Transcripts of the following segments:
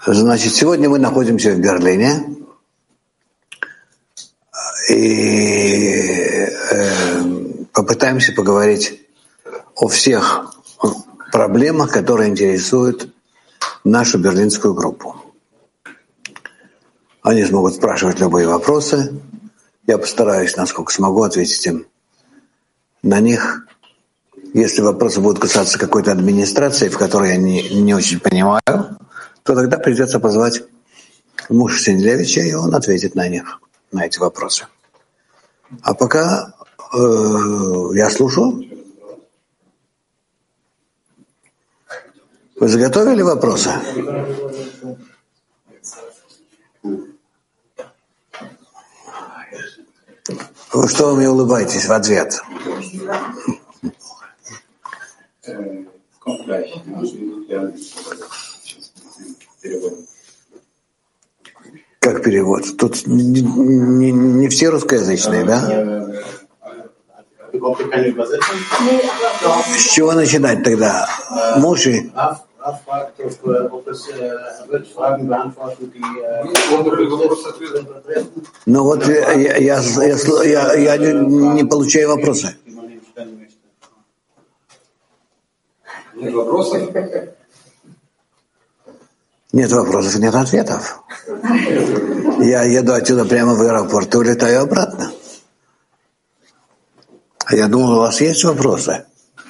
Значит, сегодня мы находимся в Берлине и попытаемся поговорить о всех проблемах, которые интересуют нашу берлинскую группу. Они смогут спрашивать любые вопросы. Я постараюсь, насколько смогу, ответить им на них. Если вопросы будут касаться какой-то администрации, в которой я не очень понимаю, то тогда придется позвать Муше Сенделевича, и он ответит на них, на эти вопросы. А пока я слушаю. Вы заготовили вопросы? Вы что, вы мне улыбаетесь в ответ? Как перевод? Тут не все русскоязычные, да? С чего начинать тогда? Муши? Ну вот я не получаю вопросы. Нет вопросов? Нет вопросов, нет ответов. Я еду отсюда прямо в аэропорт и улетаю обратно. А я думал, у вас есть вопросы?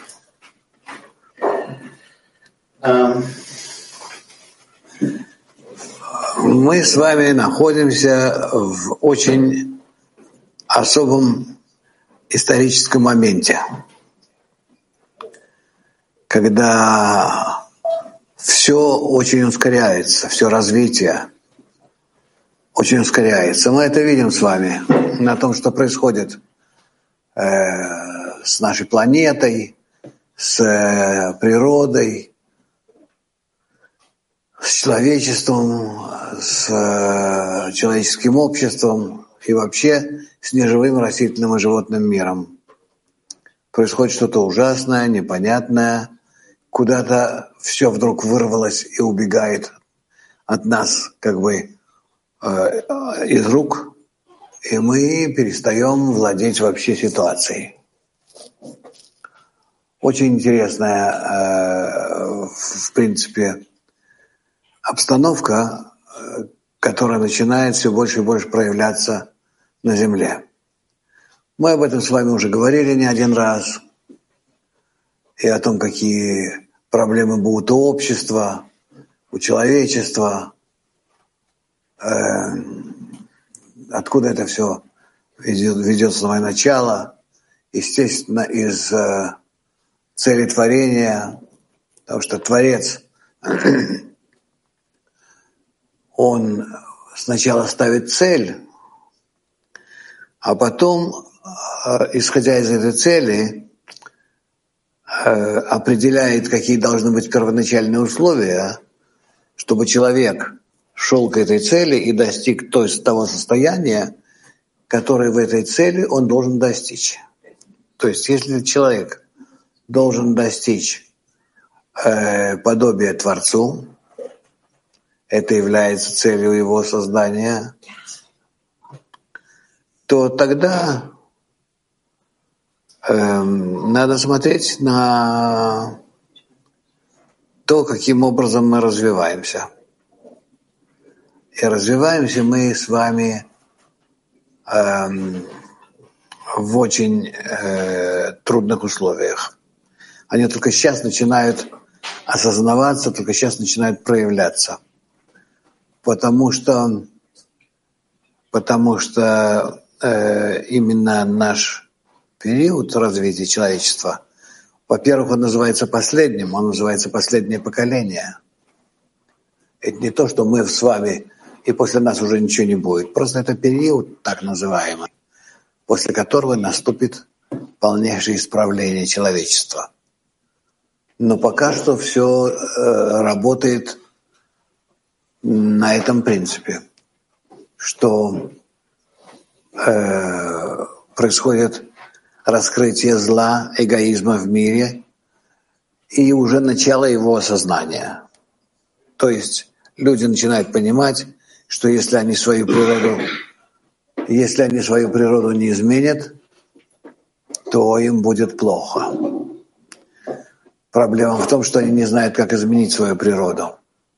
Мы с вами находимся в очень особом историческом моменте, когда все очень ускоряется, все развитие очень ускоряется. Мы это видим с вами на том, что происходит с нашей планетой, с природой, с человечеством, с человеческим обществом и вообще с неживым растительным и животным миром. Происходит что-то ужасное, непонятное, куда-то все вдруг вырвалось и убегает от нас как бы из рук, и мы перестаем владеть вообще ситуацией. Очень интересная, в принципе, обстановка, которая начинает все больше и больше проявляться на Земле. Мы об этом с вами уже говорили не один раз, и о том, какие проблемы будут у общества, у человечества, откуда это все ведет свое начало, естественно, из цели творения, потому что Творец, он сначала ставит цель, а потом, исходя из этой цели, определяет, какие должны быть первоначальные условия, чтобы человек шел к этой цели и достиг того состояния, которое в этой цели он должен достичь. То есть, если человек должен достичь подобия Творцу, это является целью его создания, то тогда надо смотреть на то, каким образом мы развиваемся. И развиваемся мы с вами в очень трудных условиях. Они только сейчас начинают осознаваться, только сейчас начинают проявляться. Потому что именно наш период развития человечества, во-первых, он называется последним, он называется последнее поколение. Это не то, что мы с вами, и после нас уже ничего не будет. Просто это период, так называемый, после которого наступит полнейшее исправление человечества. Но пока что все работает на этом принципе, что происходит раскрытие зла, эгоизма в мире и уже начало его осознания. То есть люди начинают понимать, что если они свою природу не изменят, то им будет плохо. Проблема в том, что они не знают, как изменить свою природу.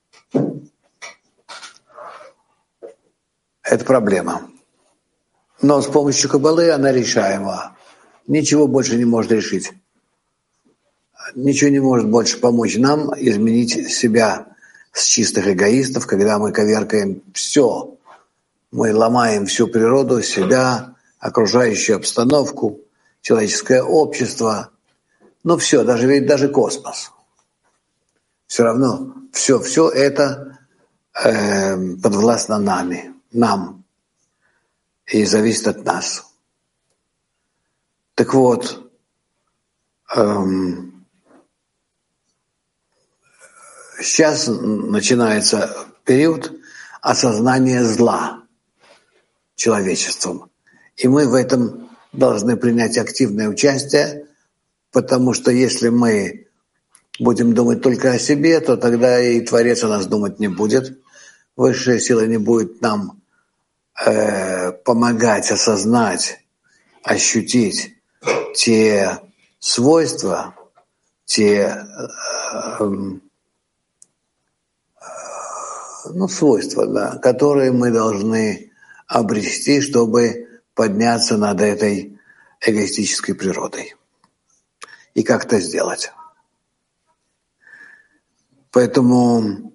Это проблема. Но с помощью Каббалы она решаема. Ничего больше не может решить. Ничего не может больше помочь нам изменить себя с чистых эгоистов, когда мы коверкаем все. Мы ломаем всю природу, себя, окружающую обстановку, человеческое общество. Ну все, даже космос. Все равно все это подвластно нам. И зависит от нас. Так вот, сейчас начинается период осознания зла человечеством. И мы в этом должны принять активное участие, потому что если мы будем думать только о себе, то тогда и Творец о нас думать не будет. Высшая сила не будет нам помогать осознать, ощутить те свойства, свойства, да, которые мы должны обрести, чтобы подняться над этой эгоистической природой. И как это сделать? Поэтому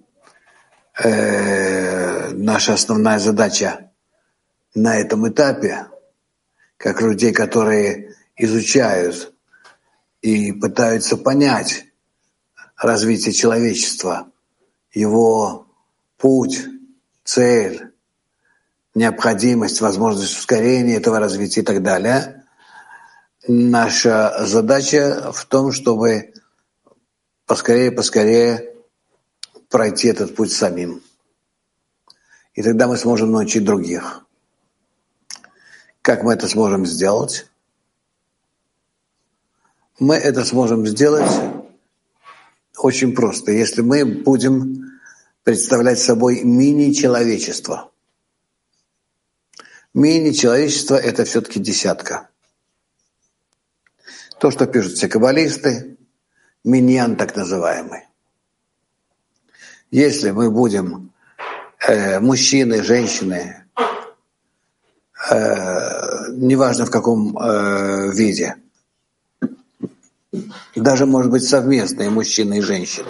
наша основная задача на этом этапе, как людей, которые изучают и пытаются понять развитие человечества, его путь, цель, необходимость, возможность ускорения этого развития и так далее. Наша задача в том, чтобы поскорее пройти этот путь самим. И тогда мы сможем научить других. Как мы это сможем сделать? Мы это сможем сделать очень просто, если мы будем представлять собой мини-человечество. Мини-человечество – это все-таки десятка. То, что пишут все каббалисты, миньян так называемый. Если мы будем мужчины, женщины, неважно в каком виде, даже, может быть, совместные мужчины и женщины.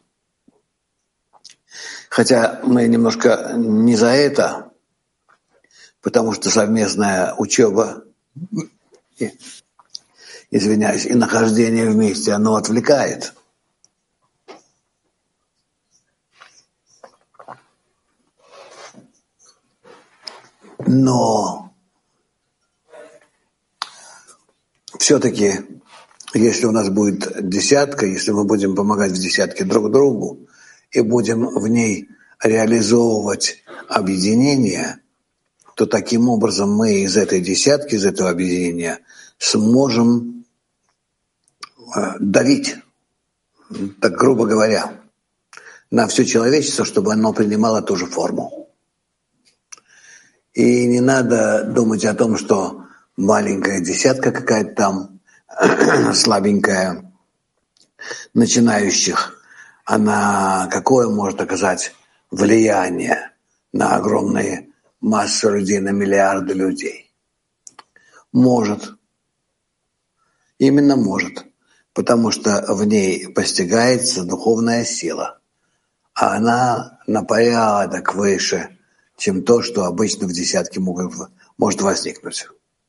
Хотя мы немножко не за это, потому что совместная учеба, извиняюсь, и нахождение вместе, оно отвлекает. Но все-таки, если у нас будет десятка, если мы будем помогать в десятке друг другу и будем в ней реализовывать объединение, то таким образом мы из этой десятки, из этого объединения сможем давить, так грубо говоря, на все человечество, чтобы оно принимало ту же форму. И не надо думать о том, что маленькая десятка какая-то там, слабенькая, начинающих, она какое может оказать влияние на огромные массы людей, на миллиарды людей? Может. Именно может. Потому что в ней постигается духовная сила. А она на порядок выше, чем то, что обычно в десятке может возникнуть.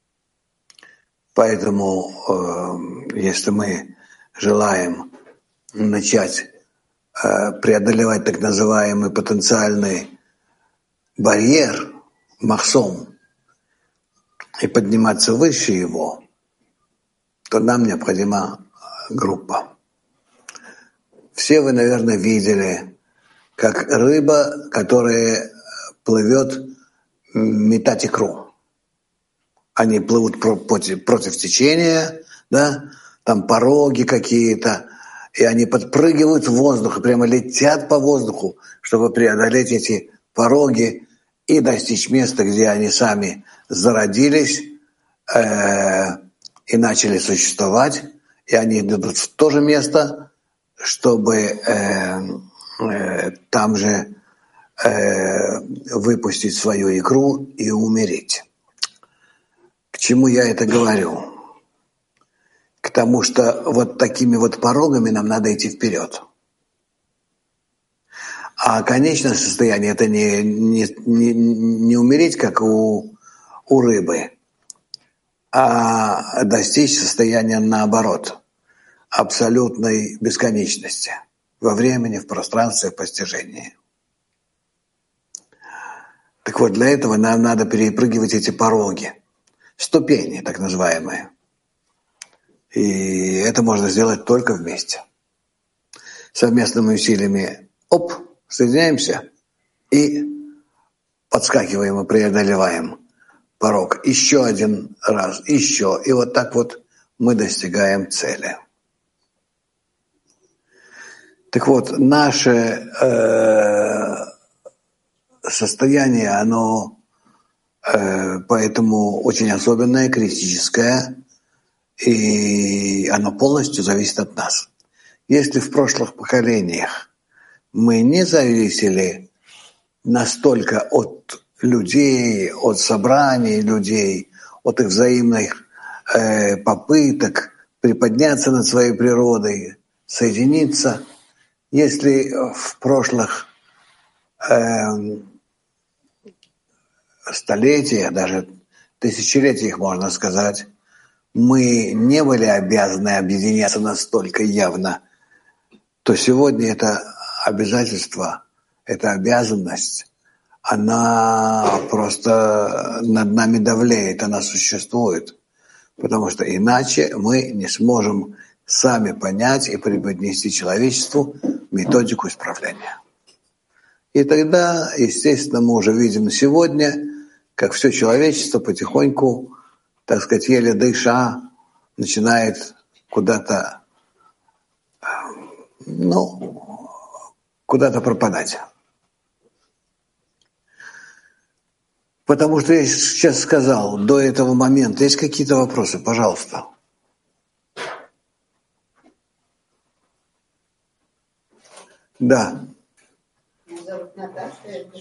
Поэтому, если мы желаем начать преодолевать так называемый потенциальный барьер, махсом, и подниматься выше его, то нам необходима группа. Все вы, наверное, видели, как рыба, которая плывет, метать икру. Они плывут против течения, да, там пороги какие-то, и они подпрыгивают в воздух и прямо летят по воздуху, чтобы преодолеть эти пороги и достичь места, где они сами зародились и начали существовать, и они идут в то же место, чтобы там же выпустить свою икру и умереть. К чему я это говорю? К тому, что вот такими вот порогами нам надо идти вперед. А конечное состояние — это не умереть, как у рыбы, а достичь состояния наоборот, абсолютной бесконечности во времени, в пространстве, в постижении. Так вот, для этого нам надо перепрыгивать эти пороги, ступени так называемые. И это можно сделать только вместе. Совместными усилиями соединяемся и подскакиваем и преодолеваем порог. Еще один раз, еще. И вот так вот мы достигаем цели. Так вот, наше состояние, оно поэтому очень особенное, критическое, и оно полностью зависит от нас. Если в прошлых поколениях мы не зависели настолько от людей, от собраний людей, от их взаимных попыток приподняться над своей природой, соединиться, если в прошлых столетиях, даже тысячелетиях, можно сказать, мы не были обязаны объединяться настолько явно, то сегодня это обязательство, эта обязанность, она просто над нами давлеет, она существует, потому что иначе мы не сможем сами понять и преподнести человечеству методику исправления. И тогда, естественно, мы уже видим сегодня, как все человечество потихоньку, так сказать, еле дыша, начинает куда-то, куда-то пропадать. Потому что я сейчас сказал, до этого момента есть какие-то вопросы? Пожалуйста. Да. Меня зовут Наташа.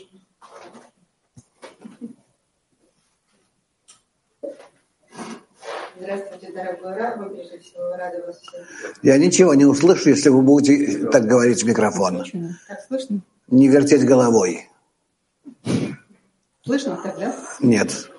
Здравствуйте, дорогой Рав, мы прежде всего рады вас всех. Я ничего не услышу, если вы будете так говорить в микрофон. Так слышно? Не вертеть головой. Слышно так, да? Нет.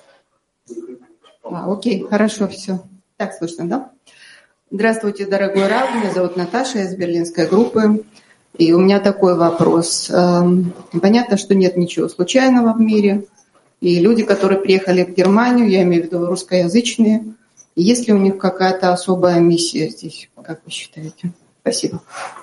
Окей, хорошо, все. Так слышно, да? Здравствуйте, дорогой Рав, меня зовут Наташа, я из берлинской группы. И у меня такой вопрос. Понятно, что нет ничего случайного в мире. И люди, которые приехали в Германию, я имею в виду русскоязычные, есть ли у них какая-то особая миссия здесь, как вы считаете? Спасибо.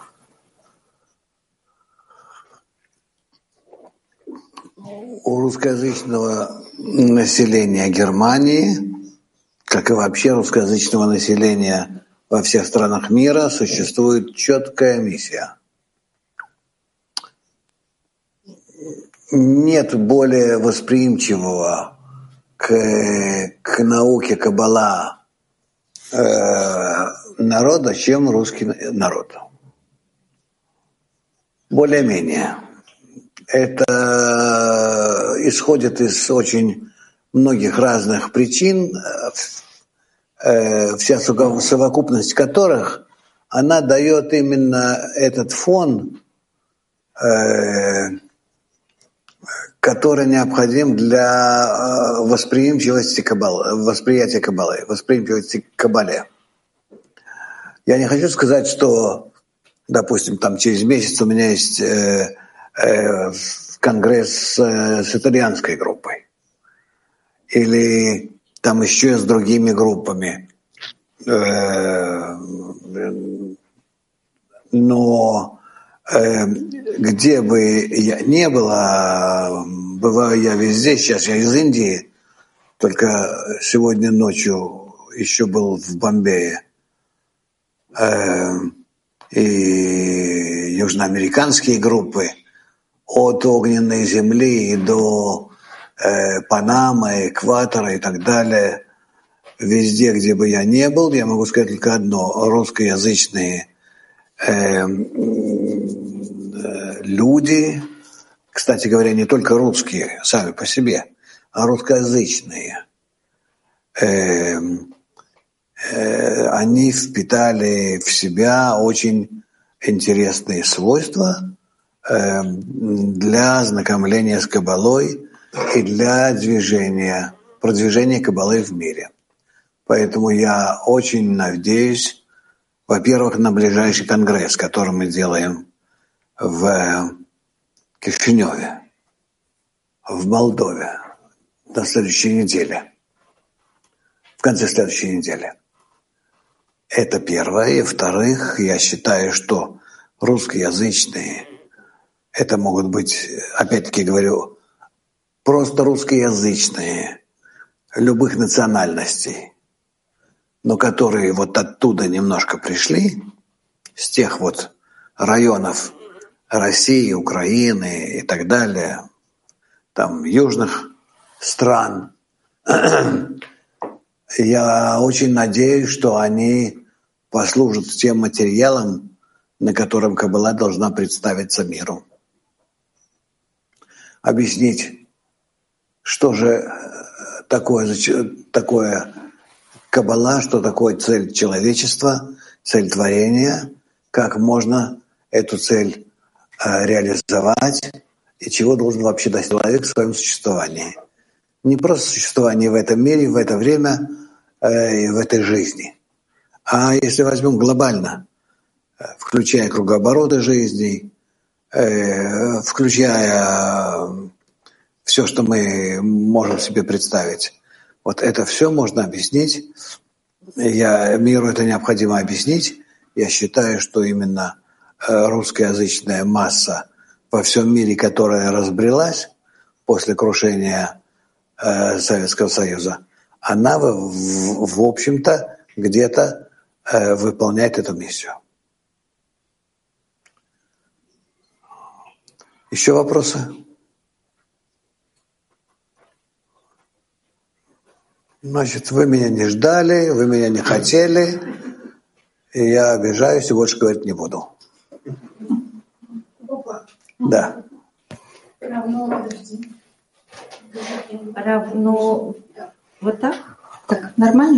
У русскоязычного населения Германии, как и вообще русскоязычного населения во всех странах мира, существует четкая миссия. Нет более восприимчивого к науке Каббала народа, чем русский народ. Более-менее. Это исходит из очень многих разных причин, вся совокупность которых, она дает именно этот фон, который необходим для восприимчивости Каббалы, восприятия Каббалы, восприимчивости к Каббале. Я не хочу сказать, что, допустим, там через месяц у меня есть конгресс с итальянской группой или там еще с другими группами. Но где бы я ни был, бываю я везде, сейчас я из Индии, только сегодня ночью еще был в Бомбее. и южноамериканские группы, от огненной земли до Панамы, экватора и так далее. Везде, где бы я не был, я могу сказать только одно: русскоязычные люди, кстати говоря, не только русские сами по себе, а русскоязычные, они впитали в себя очень интересные свойства для ознакомления с Каббалой и для продвижения Каббалы в мире. Поэтому я очень надеюсь, во-первых, на ближайший конгресс, который мы делаем в Кишиневе, в Молдове, на следующей неделе, в конце следующей недели. Это первое. И во-вторых, я считаю, что русскоязычные, это могут быть, опять-таки говорю, просто русскоязычные, любых национальностей, но которые вот оттуда немножко пришли, с тех вот районов России, Украины и так далее, там южных стран, я очень надеюсь, что они послужат тем материалом, на котором Каббала должна представиться миру. Объяснить, что же такое Каббала, что такое цель человечества, цель творения, как можно эту цель реализовать и чего должен вообще достичь человек в своем существовании. Не просто существование в этом мире, в это время и в этой жизни. А если возьмем глобально, включая кругообороты жизни, включая все, что мы можем себе представить, вот это все можно объяснить. Миру это необходимо объяснить. Я считаю, что именно русскоязычная масса во всем мире, которая разбрелась после крушения Советского Союза, она, в общем-то, где-то выполняет эту миссию. Еще вопросы? Значит, вы меня не ждали, вы меня не хотели, и я обижаюсь и больше говорить не буду. Да. Равно вот так? Так, нормально?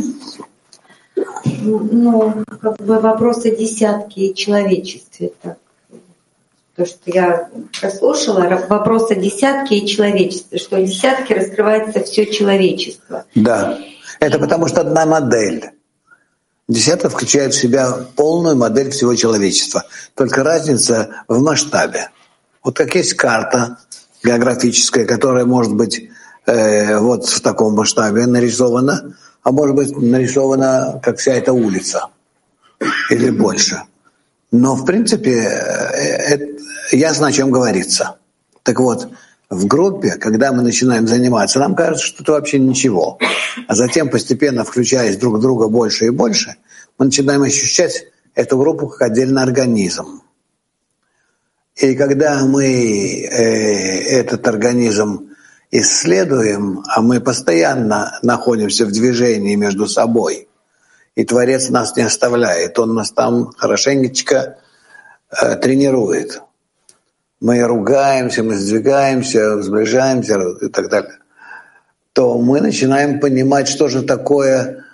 Ну, как бы вопрос о десятке и человечестве. Так. То, что я прослушала, вопрос о десятке и человечестве, что в десятке раскрывается все человечество. Да, это потому что одна модель. Десятка включает в себя полную модель всего человечества. Только разница в масштабе. Вот как есть карта географическая, которая может быть вот в таком масштабе нарисована, а может быть нарисована как вся эта улица или больше. Но в принципе ясно, о чем говорится. Так вот, в группе, когда мы начинаем заниматься, нам кажется, что это вообще ничего. А затем, постепенно включаясь друг в друга больше и больше, мы начинаем ощущать эту группу как отдельный организм. И когда мы этот организм исследуем, а мы постоянно находимся в движении между собой, и Творец нас не оставляет, Он нас там хорошенечко тренирует. Мы ругаемся, мы сдвигаемся, сближаемся и так далее, то мы начинаем понимать, что же такое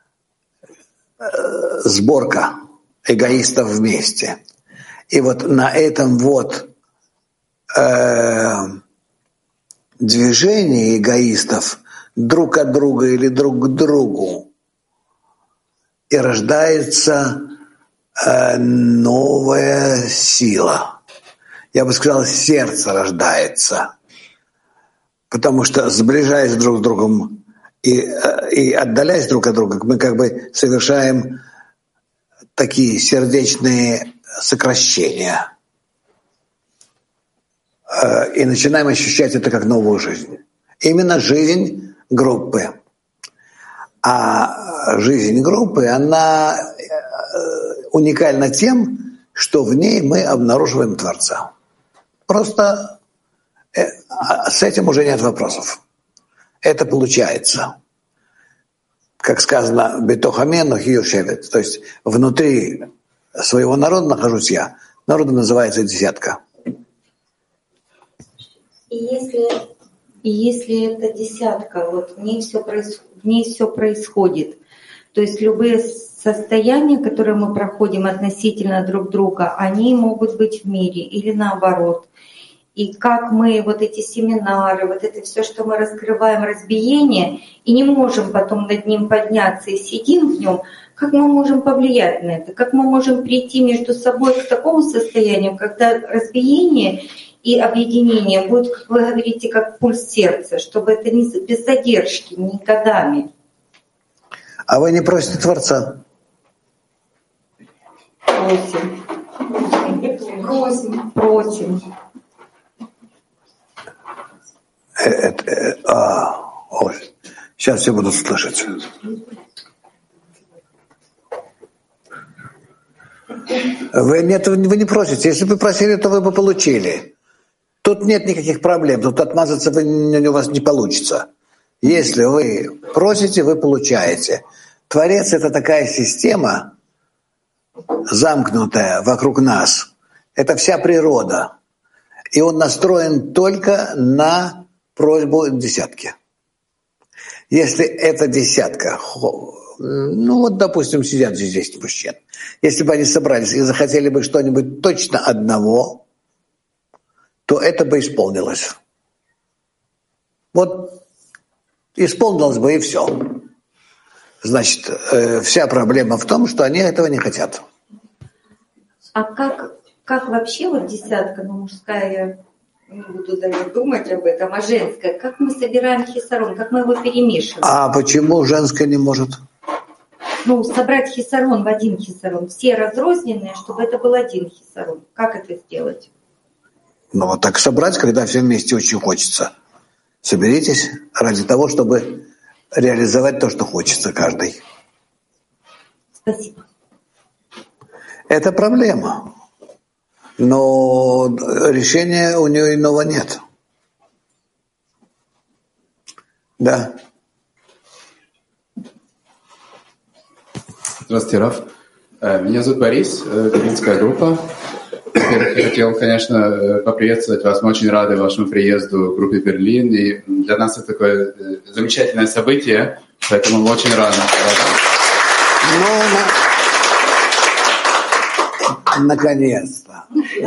сборка эгоистов вместе. И вот на этом вот движении эгоистов друг от друга или друг к другу и рождается новая сила. Я бы сказал, сердце рождается. Потому что, сближаясь друг с другом и отдаляясь друг от друга, мы как бы совершаем такие сердечные сокращения. И начинаем ощущать это как новую жизнь. Именно жизнь группы. А жизнь группы, она уникальна тем, что в ней мы обнаруживаем Творца. Просто с этим уже нет вопросов. Это получается. Как сказано, «Бетохамену хиюшевет», то есть внутри своего народа нахожусь я. Народ называется десятка. И если эта десятка, вот в ней все происходит, то есть любые состояния, которые мы проходим относительно друг друга, они могут быть в мире или наоборот. И как мы вот эти семинары, вот это все, что мы раскрываем, разбиение, и не можем потом над ним подняться и сидим в нем, как мы можем повлиять на это? Как мы можем прийти между собой к такому состоянию, когда разбиение и объединение будет, как вы говорите, как пульс сердца, чтобы это не без задержки, не годами. А вы не просите Творца? Просим. Сейчас все будут слышать. Вы не просите. Если бы просили, то вы бы получили. Тут нет никаких проблем. Тут отмазаться у вас не получится. Если вы просите, вы получаете. Творец — это такая система, замкнутая вокруг нас. Это вся природа. И он настроен только на просьбу десятки. Если эта десятка, ну вот, допустим, сидят здесь 10 мужчин, если бы они собрались и захотели бы что-нибудь точно одного, то это бы исполнилось. Вот исполнилось бы и все. Значит, вся проблема в том, что они этого не хотят. А как вообще вот десятка, ну мужская, я не буду даже думать об этом, а женская, как мы собираем хисарон, как мы его перемешиваем? А почему женская не может? Ну, собрать хисарон в один хисарон, все разрозненные, чтобы это был один хисарон. Как это сделать? Ну, вот так собрать, когда все вместе очень хочется. Соберитесь ради того, чтобы реализовать то, что хочется каждый. Спасибо. Это проблема. Но решения у нее иного нет. Да. Здравствуйте, Раф. Меня зовут Борис, Берлинская группа. Я хотел, конечно, поприветствовать вас. Мы очень рады вашему приезду в группе Берлин. И для нас это такое замечательное событие, поэтому мы очень рады. Ну, наконец-то.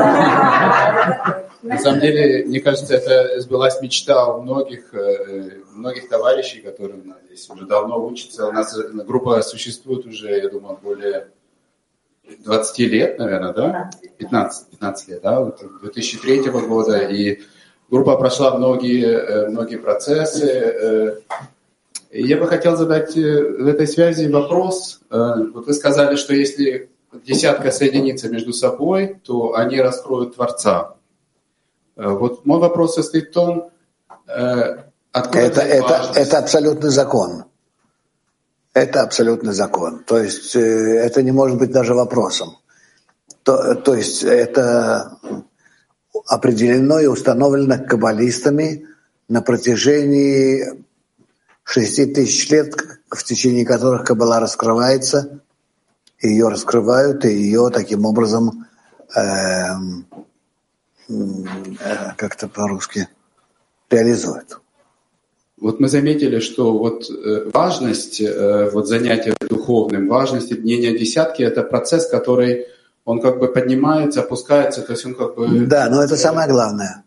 На самом деле, мне кажется, это сбылась мечта у многих товарищей, которые у нас здесь уже давно учатся. У нас группа существует уже, я думаю, более 20 лет, наверное, да? 15 лет, да? Вот 2003 года. И группа прошла многие процессы. И я бы хотел задать в этой связи вопрос. Вот вы сказали, что если десятка соединится между собой, то они раскроют Творца. Вот мой вопрос состоит в том, это абсолютный закон. Это абсолютный закон. То есть это не может быть даже вопросом. То есть это определено и установлено каббалистами на протяжении 6000 лет, в течение которых Каббала раскрывается, ее раскрывают, и ее таким образом, как-то по-русски, реализуют. Вот мы заметили, что вот важность вот занятия духовным, важность объединения десятки — это процесс, который он как бы поднимается, опускается, то есть он как бы... Да, но это самое главное.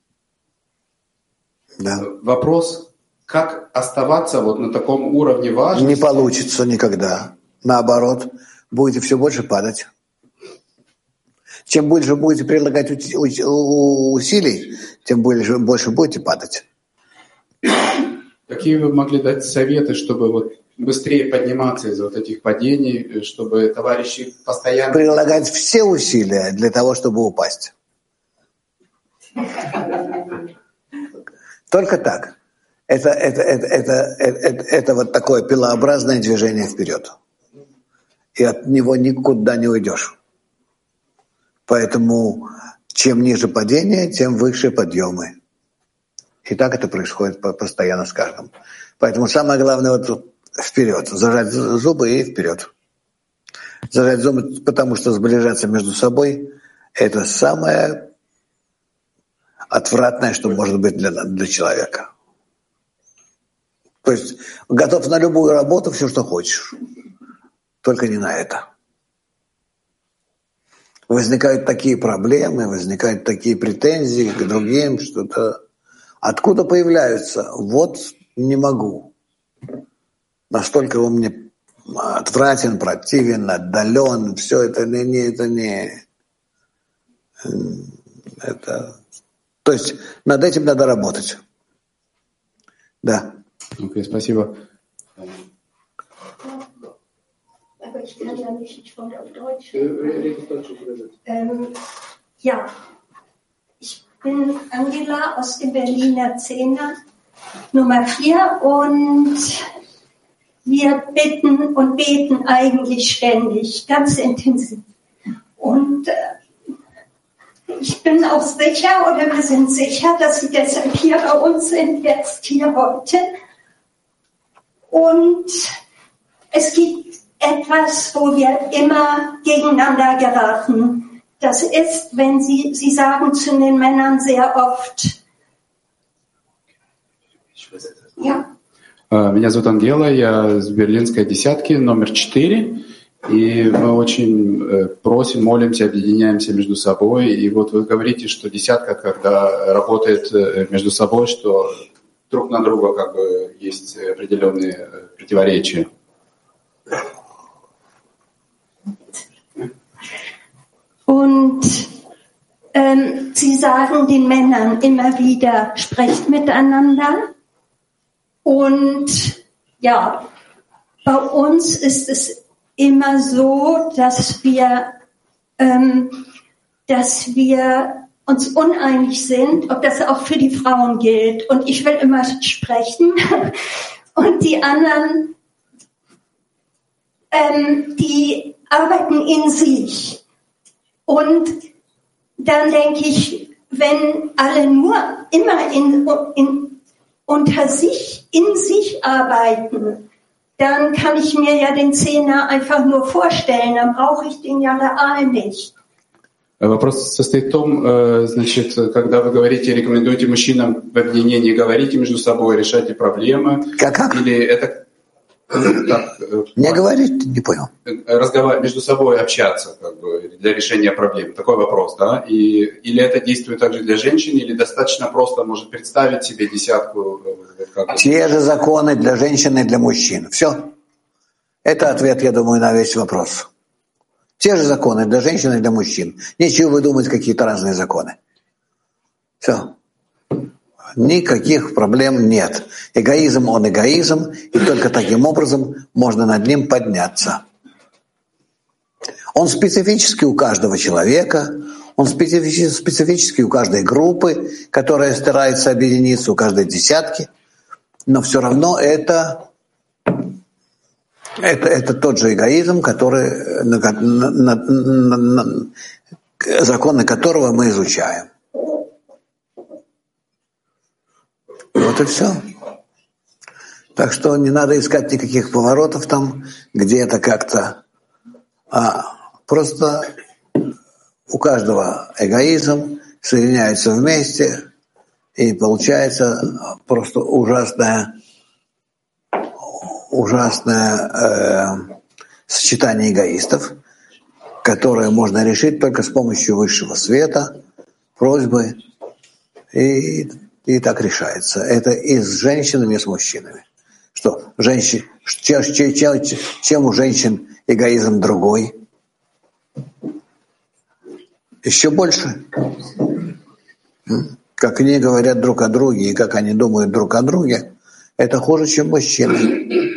Да. Вопрос, как оставаться вот на таком уровне важности? Не получится никогда. Наоборот, будете все больше падать. Чем больше будете прилагать усилий, тем больше будете падать. Какие вы могли дать советы, чтобы вот быстрее подниматься из вот этих падений, чтобы товарищи постоянно... Прилагать все усилия для того, чтобы упасть. Только так. Это вот такое пилообразное движение вперед. И от него никуда не уйдешь. Поэтому чем ниже падение, тем выше подъемы. И так это происходит постоянно с каждым. Поэтому самое главное вот вперед, зажать зубы и вперед. Зажать зубы, потому что сближаться между собой – это самое отвратное, что может быть для человека. То есть готов на любую работу, все, что хочешь, только не на это. Возникают такие проблемы, возникают такие претензии к другим, что-то. Откуда появляются? Вот не могу. Настолько он мне отвратен, противен, отдален, все это это. То есть над этим надо работать. Да. Окей, спасибо. Aber ich kann ja nicht, ich wollte auf Deutsch. Ja, ich bin Angela aus dem Berliner Zehner, Nummer 4, und wir bitten und beten eigentlich ständig, ganz intensiv. Und ich bin auch sicher, oder wir sind sicher, dass Sie deshalb hier bei uns sind, jetzt hier heute. Und es gibt etwas, wo wir immer gegeneinander geraten. Das ist, wenn Sie sagen zu den Männern sehr oft, ja. Меня зовут Ангела, я с берлинской десятки, номер 4. И мы очень просим, молимся, объединяемся между собой. И вот вы говорите, что десятка, когда работает между собой, что друг на друга как бы есть определенные противоречия. Und Sie sagen den Männern immer wieder, sprecht miteinander. Und ja, bei uns ist es immer so, dass wir uns uneinig sind, ob das auch für die Frauen gilt. Und ich will immer sprechen und die anderen, die arbeiten in sich. Und dann denke ich, wenn alle nur immer unter sich, in sich arbeiten, dann kann ich mir ja den Zehner einfach nur vorstellen, dann brauche ich den ja real nicht. Вопрос состоит в том, значит, когда вы говорите, рекомендуете мужчинам в объединении, говорите между собой, решайте проблемы. Как? Или это так, не говорить, не понял. Разговаривать между собой, общаться как бы, для решения проблем. Такой вопрос, да? Или это действует также для женщин, или достаточно просто может представить себе десятку? Те же законы для женщин и для мужчин. Все. Это ответ, я думаю, на весь вопрос. Те же законы для женщин и для мужчин. Нечего выдумывать какие-то разные законы. Все. Никаких проблем нет. Эгоизм, он эгоизм, и только таким образом можно над ним подняться. Он специфический у каждого человека, он специфический у каждой группы, которая старается объединиться, у каждой десятки, но все равно это тот же эгоизм, который, законы которого мы изучаем. Вот и все. Так что не надо искать никаких поворотов там, где-то как-то. Просто у каждого эгоизм соединяется вместе, и получается просто ужасное сочетание эгоистов, которое можно решить только с помощью высшего света, просьбы, и так решается. Это и с женщинами, и с мужчинами. Что, чем у женщин эгоизм другой? Еще больше. Как они говорят друг о друге, и как они думают друг о друге, это хуже, чем мужчины.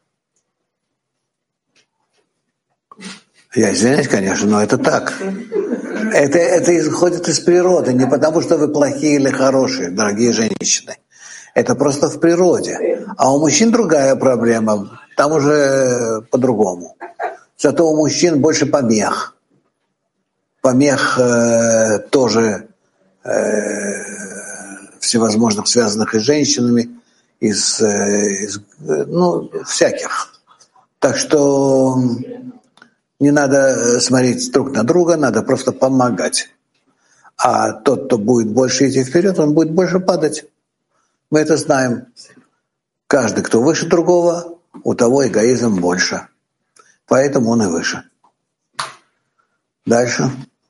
Я извиняюсь, конечно, но это так. Это исходит из природы, не потому что вы плохие или хорошие, дорогие женщины. Это просто в природе. А у мужчин другая проблема, там уже по-другому. Зато у мужчин больше помех. помех тоже всевозможных, связанных и с женщинами, всяких. Так что не надо смотреть друг на друга, надо просто помогать. А тот, кто будет больше идти вперед, он будет больше падать. Мы это знаем. Каждый, кто выше другого, у того эгоизм больше. Поэтому он и выше. Дальше.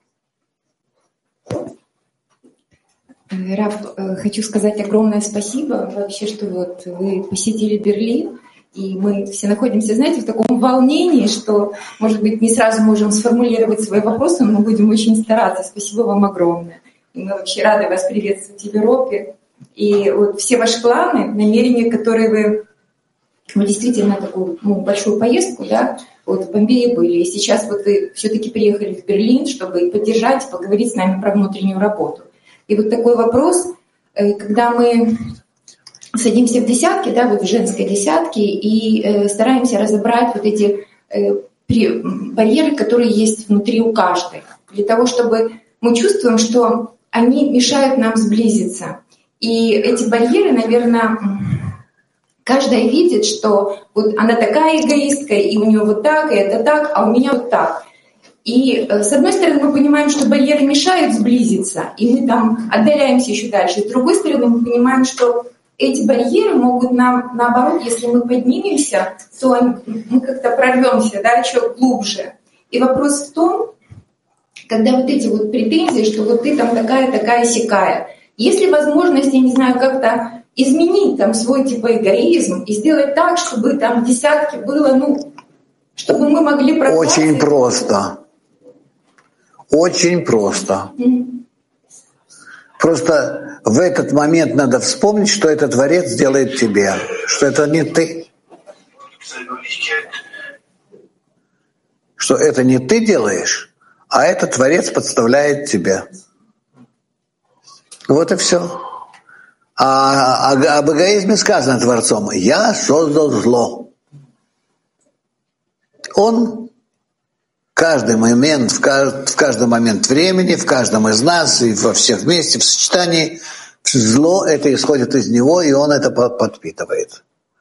Рав, хочу сказать огромное спасибо вообще, что вот вы посетили Берлин, и мы все находимся, знаете, в таком волнении, что, может быть, не сразу можем сформулировать свои вопросы, но мы будем очень стараться. Спасибо вам огромное. И мы вообще рады вас приветствовать в Европе. И вот все ваши планы, намерения, которые вы действительно такую большую поездку, да, вот в Бомбее были, и сейчас вот вы все-таки приехали в Берлин, чтобы поддержать, поговорить с нами про внутреннюю работу. И вот такой вопрос, когда мы садимся в десятки, да, вот в женской десятке, и стараемся разобрать вот эти барьеры, которые есть внутри у каждой, для того, чтобы мы чувствуем, что они мешают нам сблизиться. И эти барьеры, наверное, каждая видит, что вот она такая эгоистка, и у нее вот так, и это так, а у меня вот так. И с одной стороны мы понимаем, что барьеры мешают сблизиться, и мы там отдаляемся еще дальше. С другой стороны мы понимаем, что эти барьеры могут нам, наоборот, если мы поднимемся, то мы как-то прорвемся, да, еще глубже. И вопрос в том, когда вот эти вот претензии, что вот ты там такая-сякая, есть ли возможность, я не знаю, как-то изменить там свой типа эгоизм и сделать так, чтобы там в десятке было, чтобы мы могли прорваться? Очень просто. Очень просто. Просто в этот момент надо вспомнить, что этот Творец делает тебе, что это не ты. Что это не ты делаешь, а этот Творец подставляет тебе. Вот и все. А об эгоизме сказано Творцом: «Я создал зло». Он каждый момент, в каждый момент времени, в каждом из нас и во всех вместе, в сочетании, зло это исходит из него, и он это подпитывает.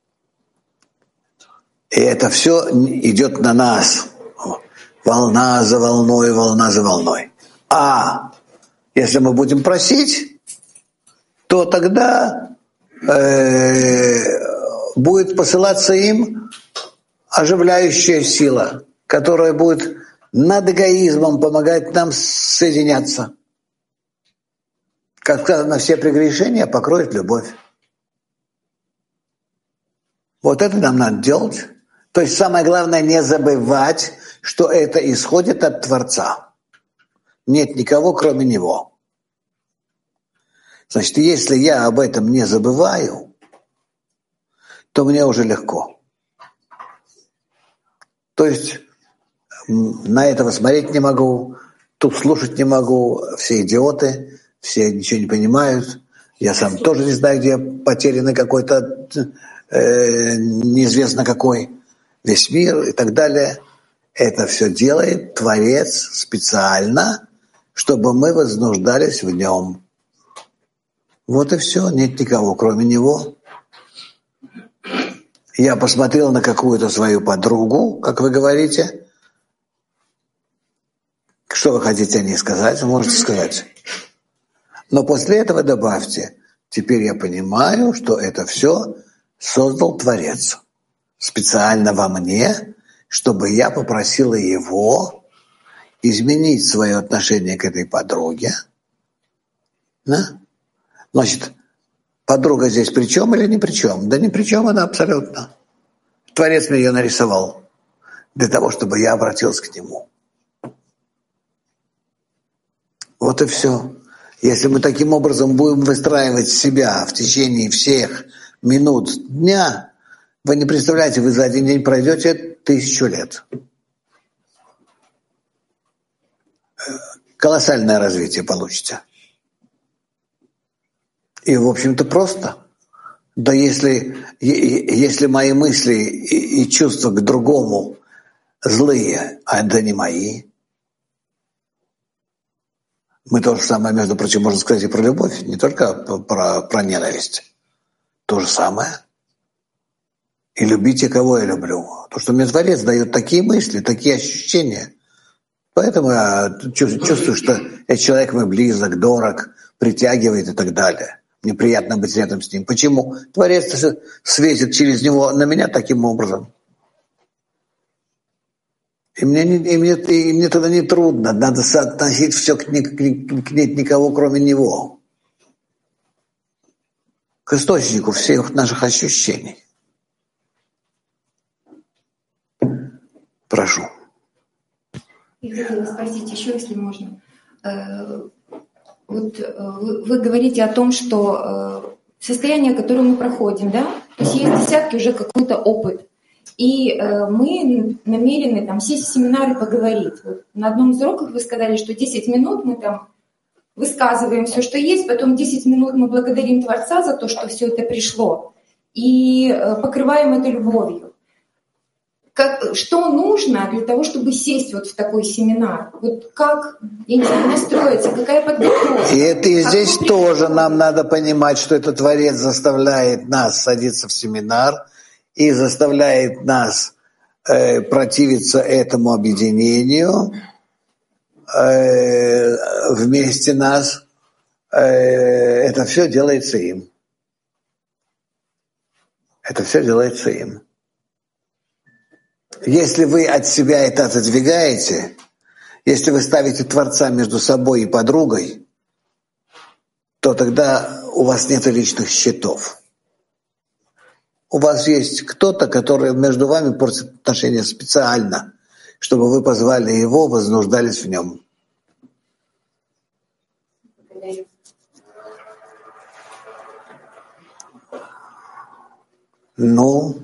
И это все идет на нас. Волна за волной, волна за волной. А если мы будем просить, то тогда будет посылаться им оживляющая сила, которая будет над эгоизмом помогать нам соединяться. Как сказано, все прегрешения покроет любовь. Вот это нам надо делать. То есть самое главное не забывать, что это исходит от Творца. Нет никого, кроме Него. Значит, если я об этом не забываю, то мне уже легко. То есть на этого смотреть не могу, тут слушать не могу, все идиоты, все ничего не понимают. Я сам тоже не знаю, где потерянный какой-то неизвестно какой весь мир и так далее. Это все делает Творец специально, чтобы мы вознуждались в нем. Вот и все, нет никого, кроме него. Я посмотрел на какую-то свою подругу, как вы говорите. Что вы хотите о ней сказать? Вы можете сказать. Но после этого добавьте: теперь я понимаю, что это все создал Творец специально во мне, чтобы я попросила его изменить свое отношение к этой подруге. Да? Значит, подруга здесь при чем или ни при чем? Да ни при чем она абсолютно. Творец мне ее нарисовал для того, чтобы я обратился к нему. Вот и все. Если мы таким образом будем выстраивать себя в течение всех минут дня, вы не представляете, вы за один день пройдете 1000 лет. Колоссальное развитие получите. И, в общем-то, просто. Да если мои мысли и чувства к другому злые, а это не мои, Мы то же самое, между прочим, можно сказать и про любовь, не только про ненависть. То же самое. И любите, кого я люблю. То, что мне Творец дает такие мысли, такие ощущения. Поэтому я чувствую, что этот человек мне близок, дорог, притягивает и так далее. Мне приятно быть рядом с ним. Почему? Творец светит через него на меня таким образом. И мне тогда не трудно. Надо соотносить все к нет никого, кроме него. К источнику всех наших ощущений. Прошу. Я хотела спросить еще, если можно. Вот вы говорите о том, что состояние, которое мы проходим, да, то есть десятки уже какой-то опыт. И мы намерены там сесть в семинар и поговорить. Вот на одном из уроков вы сказали, что 10 минут мы там высказываем все, что есть, потом 10 минут мы благодарим Творца за то, что все это пришло, и покрываем это любовью. Что нужно для того, чтобы сесть вот в такой семинар? Вот как, я не знаю, настроиться, какая подготовка? И здесь тоже нам надо понимать, что этот Творец заставляет нас садиться в семинар и заставляет нас противиться этому объединению вместе нас. Это все делается им. Это все делается им. Если вы от себя это отодвигаете, если вы ставите Творца между собой и подругой, то тогда у вас нет личных счетов. У вас есть кто-то, который между вами портит отношения специально, чтобы вы позвали его, вознуждались в нем. Ну...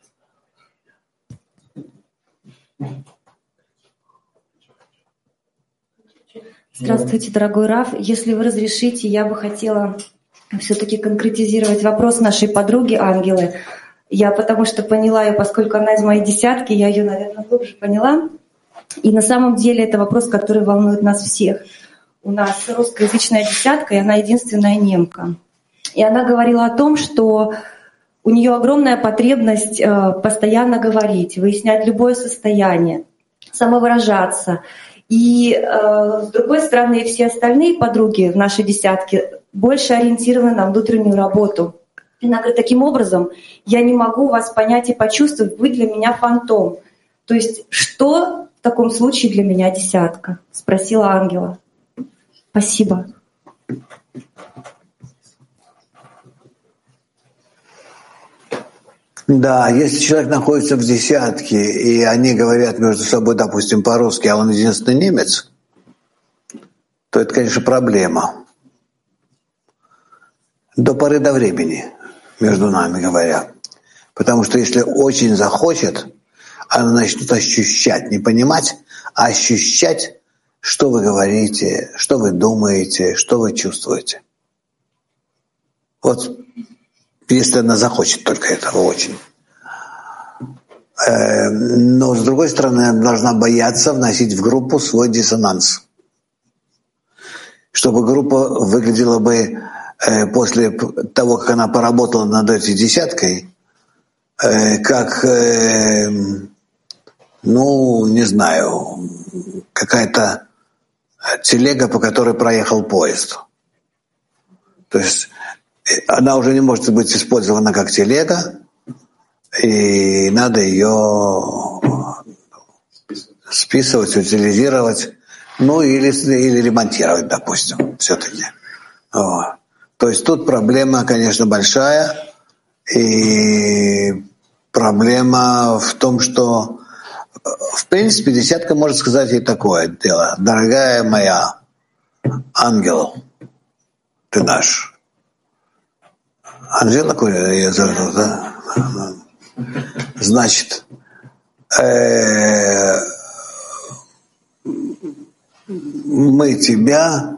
Здравствуйте, дорогой Рав. Если вы разрешите, я бы хотела все-таки конкретизировать вопрос нашей подруги Ангелы. Я потому что поняла ее, поскольку она из моей десятки, я ее, наверное, глубже поняла. И на самом деле это вопрос, который волнует нас всех. У нас русскоязычная десятка, и она единственная немка. И она говорила о том, что у нее огромная потребность постоянно говорить, выяснять любое состояние, самовыражаться. И с другой стороны, все остальные подруги в нашей десятке больше ориентированы на внутреннюю работу. И она говорит, таким образом, я не могу вас понять и почувствовать, вы для меня фантом. То есть что в таком случае для меня десятка? Спросила Ангела. Спасибо. Да, если человек находится в десятке, и они говорят между собой, допустим, по-русски, а он единственный немец, то это, конечно, проблема. До поры до времени, между нами говоря. Потому что если очень захочет, она начнет ощущать, не понимать, а ощущать, что вы говорите, что вы думаете, что вы чувствуете. Вот. Если она захочет только этого очень. Но, с другой стороны, она должна бояться вносить в группу свой диссонанс. Чтобы группа выглядела бы после того, как она поработала над этой десяткой, как, не знаю, какая-то телега, по которой проехал поезд. То есть она уже не может быть использована как телега, и надо ее списывать, утилизировать, или ремонтировать, допустим, все-таки. Вот. То есть тут проблема, конечно, большая, и проблема в том, что, в принципе, десятка может сказать ей такое дело. Дорогая моя, ангел, ты наш. Анжела, я зову, да? Значит, мы тебя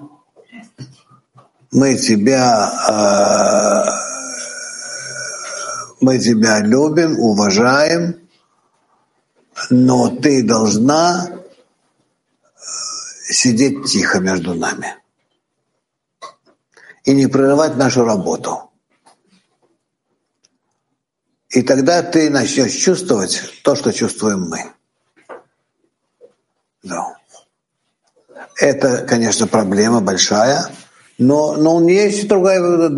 любим, уважаем, но ты должна сидеть тихо между нами. и не прерывать нашу работу. И тогда ты начнешь чувствовать то, что чувствуем мы. Да. Это, конечно, проблема большая, но у нее есть другой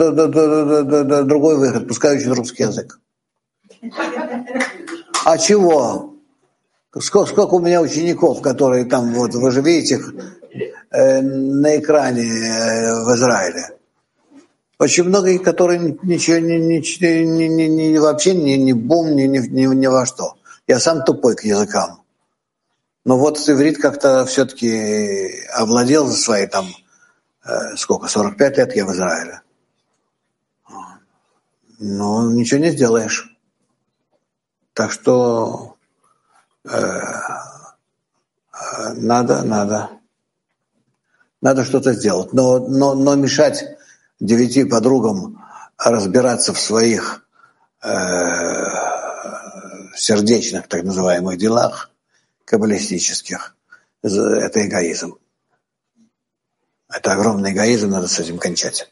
выход, пускай учат русский язык. А чего? Сколько у меня учеников, которые там, вот вы же видите их на экране в Израиле. Очень много, которые ничего вообще не бум, ни во что. Я сам тупой к языкам. Но вот иврит как-то все-таки овладел за свои там, 45 лет я в Израиле. Ну, ничего не сделаешь. Так что надо что-то сделать. Но мешать 9 подругам разбираться в своих сердечных, так называемых, делах, каббалистических, это эгоизм. Это огромный эгоизм, надо с этим кончать.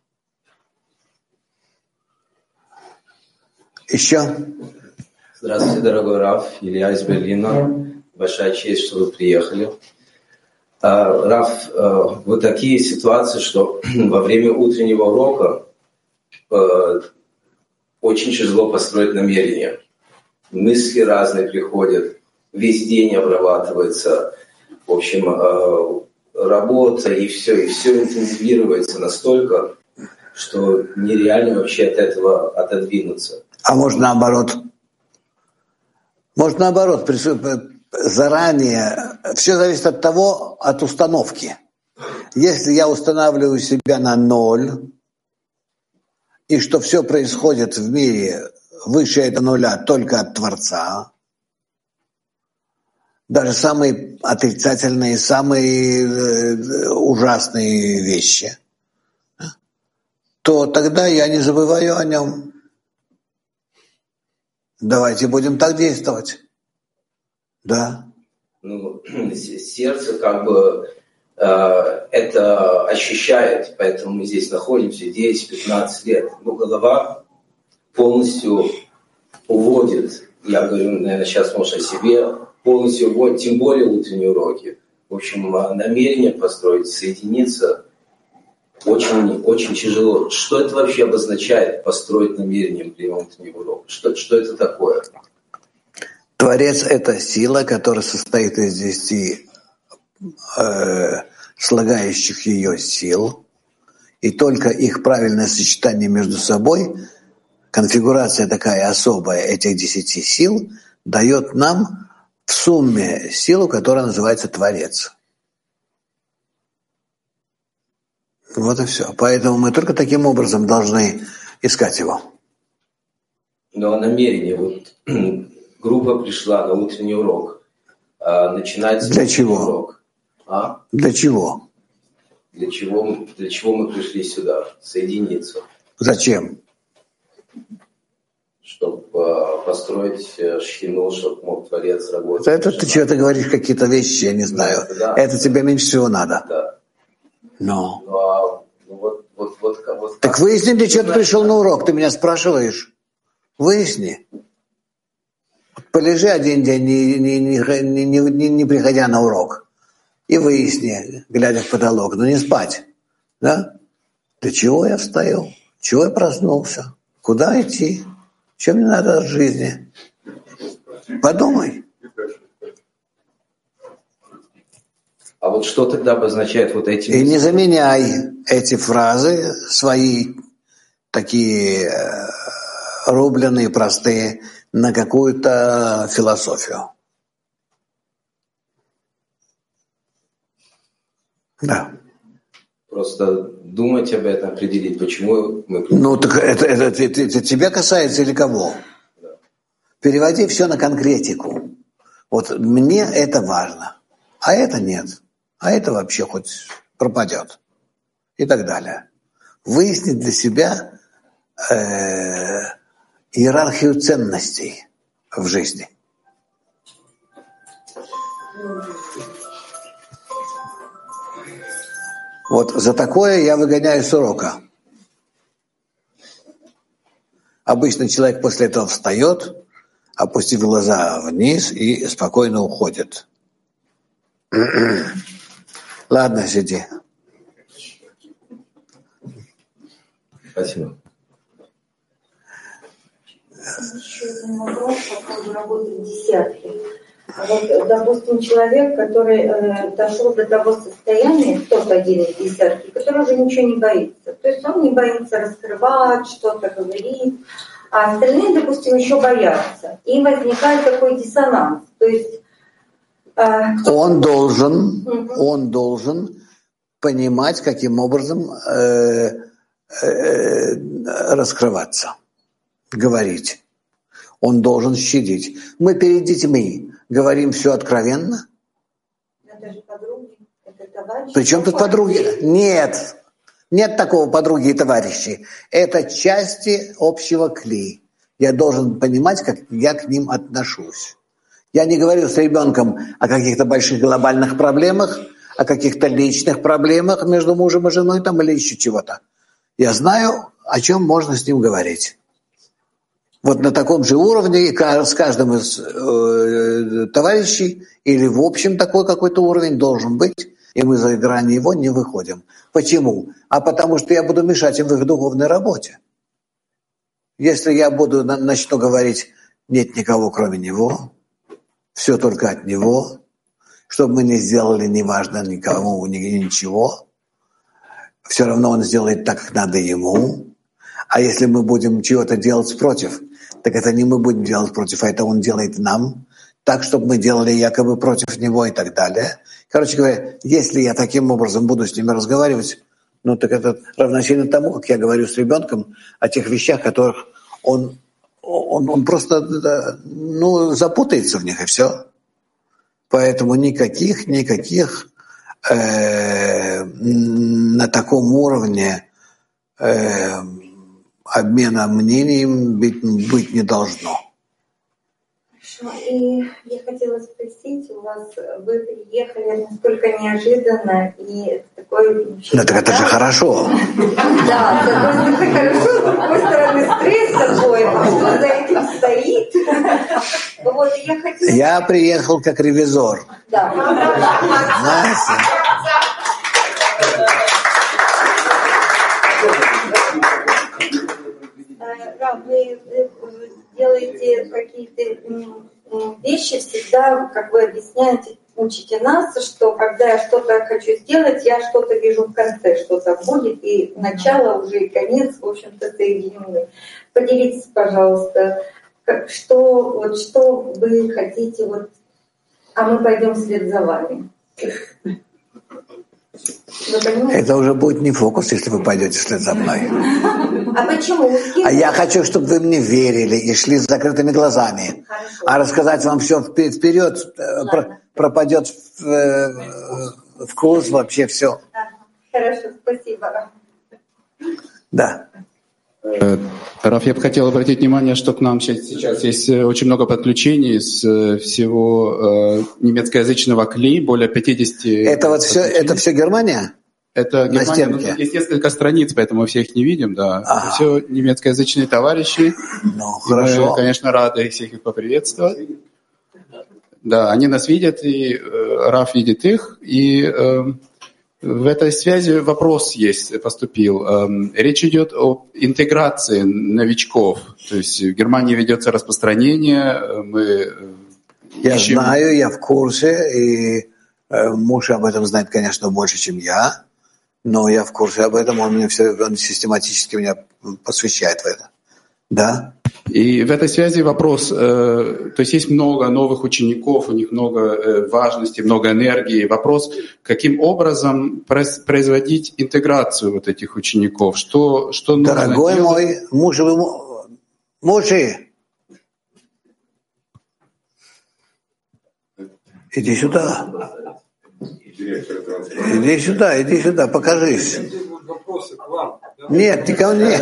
Еще? Здравствуйте, дорогой Рав, Илья из Берлина. Большая честь, что вы приехали. Рав, вот такие ситуации, что во время утреннего урока очень тяжело построить намерение. Мысли разные приходят, весь день обрабатывается, в общем, работа, и все интенсивируется настолько, что нереально вообще от этого отодвинуться. А может наоборот? Может наоборот, заранее, все зависит от того, от установки. Если я устанавливаю себя на 0, и что все происходит в мире выше этого нуля только от Творца, даже самые отрицательные, самые ужасные вещи, то тогда я не забываю о нем. Давайте будем так действовать. Да. Ну, сердце как бы это ощущает, поэтому мы здесь находимся 10-15 лет. Но голова полностью уводит, я говорю, наверное, сейчас, может, о себе, полностью уводит, тем более утренние уроки. В общем, намерение построить, соединиться очень, очень тяжело. Что это вообще обозначает, построить намерение при утреннем уроке? Что это такое? Творец – это сила, которая состоит из 10 слагающих ее сил, и только их правильное сочетание между собой, конфигурация такая особая этих 10 сил, дает нам в сумме силу, которая называется Творец. Вот и все. Поэтому мы только таким образом должны искать его. Но намерение, вот группа пришла на утренний урок, начинается для чего? урок. Для чего? Для чего мы пришли сюда? Соединиться. Зачем? Чтобы построить шхину, чтобы мог Творец работать. Это ты что-то говоришь, какие-то вещи, я не знаю. Да. Это тебе меньше всего надо. Да. Но. Вот так выясни, для чего ты пришел на урок. Ты меня спрашиваешь. Выясни. Полежи один день, не приходя на урок. И выясни, глядя в потолок. Но не спать. Да? Для чего я встаю? Чего я проснулся? Куда идти? Что мне надо от жизни? Подумай. А вот что тогда обозначает вот эти... И не заменяй эти фразы, свои такие рубленые, простые, на какую-то философию. Да. Просто думать об этом, определить, почему мы... Ну, так это тебя касается или кого? Да. Переводи все на конкретику. Вот мне это важно, а это нет. А это вообще хоть пропадет. И так далее. Выяснить для себя иерархию ценностей в жизни. Вот за такое я выгоняю с урока. Обычно человек после этого встает, опустив глаза вниз и спокойно уходит. Ладно, сиди. Спасибо. Еще один вопрос по поводу работы десятки. Вот, допустим, человек, который дошел до того состояния, кто-то один из десятки, который уже ничего не боится. То есть он не боится раскрывать, что-то говорить, а остальные, допустим, еще боятся. И возникает такой диссонанс. То есть он должен понимать, каким образом раскрываться, говорить. Он должен щадить. Мы перед детьми говорим все откровенно. Это же подруги, это товарищи. Причем тут подруги? Нет такого подруги и товарищи. Это части общего клей. Я должен понимать, как я к ним отношусь. Я не говорю с ребенком о каких-то больших глобальных проблемах, о каких-то личных проблемах между мужем и женой там, или еще чего-то. Я знаю, о чем можно с ним говорить. Вот на таком же уровне с каждым из товарищей или в общем такой какой-то уровень должен быть, и мы за грани его не выходим. Почему? А потому что я буду мешать им в их духовной работе. Если я начну говорить, нет никого кроме него, все только от него, чтобы мы не сделали неважно никому, ничего, все равно он сделает так, как надо ему. А если мы будем чего-то делать против, так это не мы будем делать против, а это он делает нам, так, чтобы мы делали якобы против него и так далее. Короче говоря, если я таким образом буду с ними разговаривать, ну так это равносильно тому, как я говорю с ребенком о тех вещах, которых он просто запутается в них, и все. Поэтому никаких на таком уровне обмена мнением быть не должно. Хорошо. И я хотела спросить у вас, вы приехали насколько неожиданно, и такой... Ну так это же хорошо. Да, с одной стороны хорошо, с другой стороны стресс такой, что за этим стоит. Вот, я хотела... Я приехал как ревизор. Да. Знаете? Вы делаете какие-то вещи, всегда, как вы объясняете, учите нас, что когда я что-то хочу сделать, я что-то вижу в конце, что-то будет, и начало уже, и конец, в общем-то, соединены. Поделитесь, пожалуйста, что вы хотите, а мы пойдем вслед за вами. Это уже будет не фокус, если вы пойдете вслед за мной. А почему? А я хочу, чтобы вы мне верили и шли с закрытыми глазами. Хорошо. А рассказать вам все вперед пропадет вкус, вообще все. Хорошо, спасибо. Да. Раф, я бы хотел обратить внимание, что к нам сейчас есть очень много подключений с всего немецкоязычного КЛИ, более 50. Это все Германия? Это Германия. Ну, есть несколько страниц, поэтому мы все их не видим, да. Это все немецкоязычные товарищи. Ну, хорошо. Мы, конечно, рады всех их поприветствовать. Да, они нас видят, и Раф видит их, и в этой связи вопрос поступил. Речь идет о интеграции новичков. То есть в Германии ведется распространение. Я знаю, я в курсе, и муж об этом знает, конечно, больше, чем я. Но я в курсе об этом, он систематически меня посвящает в это. Да? И в этой связи вопрос, то есть есть много новых учеников, у них много важности, много энергии. Вопрос, каким образом производить интеграцию вот этих учеников? Что нужно Дорогой делать? мой, мужи, иди сюда. Иди сюда, покажись. Вопросы к вам. Нет, никого нет.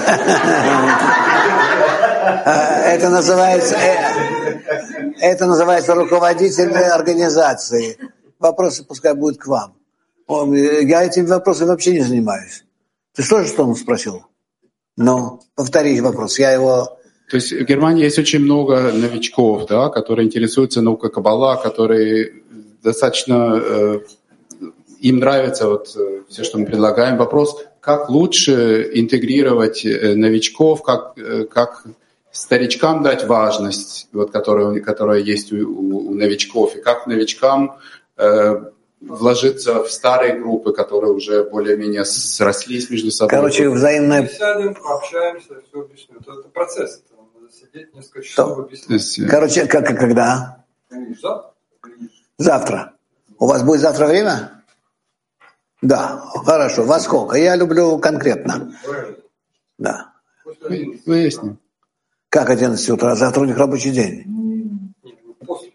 Это называется руководитель организации. Вопросы пускай будут к вам. Я этими вопросами вообще не занимаюсь. Ты слышишь, что он спросил? Ну, повтори вопрос. Я его То есть в Германии есть очень много новичков, да, которые интересуются наукой Каббала, которые достаточно, им нравится вот все, что мы предлагаем. Вопрос, как лучше интегрировать новичков, как старичкам дать важность, вот, которая есть у новичков, и как новичкам вложиться в старые группы, которые уже более-менее срослись между собой. Короче, взаимное... Мы сядем, пообщаемся, все объясню. Это процесс. Надо сидеть несколько часов объяснять. Короче, когда? Завтра. У вас будет завтра время? Да, хорошо. Во сколько? Я люблю конкретно. Да. Выясним. Как 11 утра? Завтра у них рабочий день. После.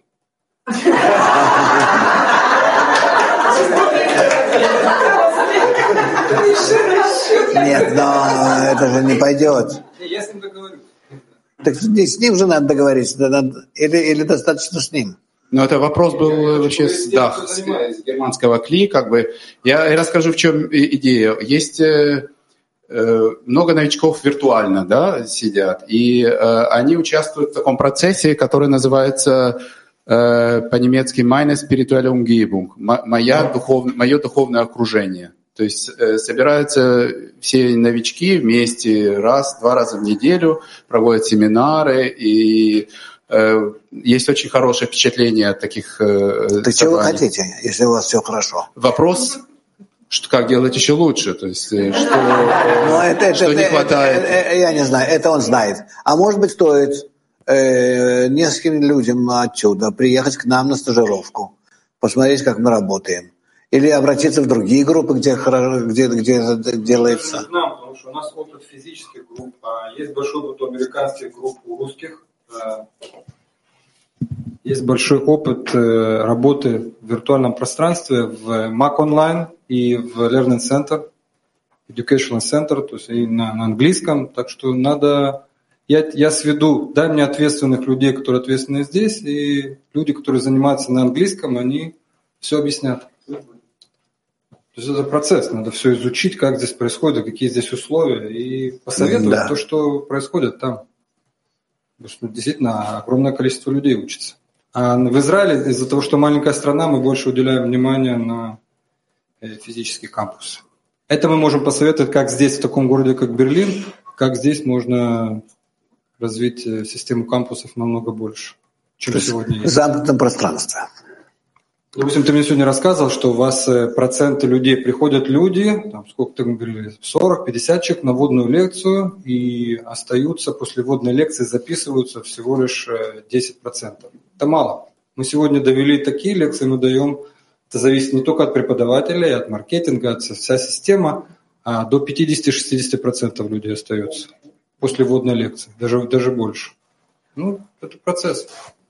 Нет, но это же не пойдет. Я с ним договорюсь. Так с ним же надо договориться. Или достаточно с ним? Ну, это вопрос был вообще с германского КЛИ, как бы. Я расскажу, в чем идея. Есть много новичков виртуально, да, сидят, и они участвуют в таком процессе, который называется по-немецки «Meine spirituelle Umgebung», мое духовное окружение. То есть собираются все новички вместе два раза в неделю, проводят семинары, и есть очень хорошее впечатление от таких Так чего вы хотите, если у вас все хорошо? Вопрос, как делать еще лучше, то есть что не хватает. Я не знаю, это он знает. А может быть, стоит нескольким людям отсюда приехать к нам на стажировку, посмотреть, как мы работаем. Или обратиться в другие группы, где это делается. К нам, потому что у нас опыт физических групп, а есть большой опыт американских групп, у русских. Есть большой опыт работы в виртуальном пространстве в Mac Online и в Learning Center, Educational Center, то есть и на английском. Так что надо... Я сведу, дай мне ответственных людей, которые ответственны здесь, и люди, которые занимаются на английском, они все объяснят. То есть это процесс, надо все изучить, как здесь происходит, какие здесь условия, и посоветовать то, что происходит там. Потому что действительно огромное количество людей учится. А в Израиле из-за того, что маленькая страна, мы больше уделяем внимание на физический кампус. Это мы можем посоветовать, как здесь, в таком городе, как Берлин, как здесь можно развить систему кампусов намного больше, чем то сегодня есть. В замкнутом пространстве. Допустим, ты мне сегодня рассказывал, что у вас проценты людей, приходят люди, там, сколько ты говорили, 40-50 человек на вводную лекцию и остаются после вводной лекции, записываются всего лишь 10%. Это мало. Мы сегодня довели такие лекции, мы даем, это зависит не только от преподавателей, от маркетинга, от вся система, а до 50-60% людей остается после вводной лекции, даже больше. Ну, это процесс.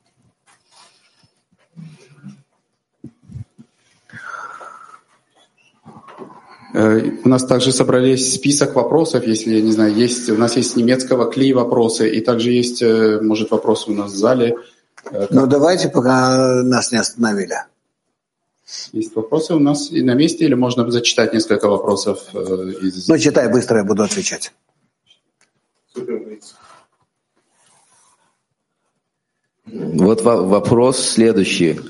У нас также собрались список вопросов, если, я не знаю, у нас есть с немецкого КЛИ вопросы, и также есть, может, вопросы у нас в зале. Ну, давайте, пока нас не остановили. Есть вопросы у нас и на месте, или можно зачитать несколько вопросов из... Ну, читай быстро, я буду отвечать. Вот вопрос следующий.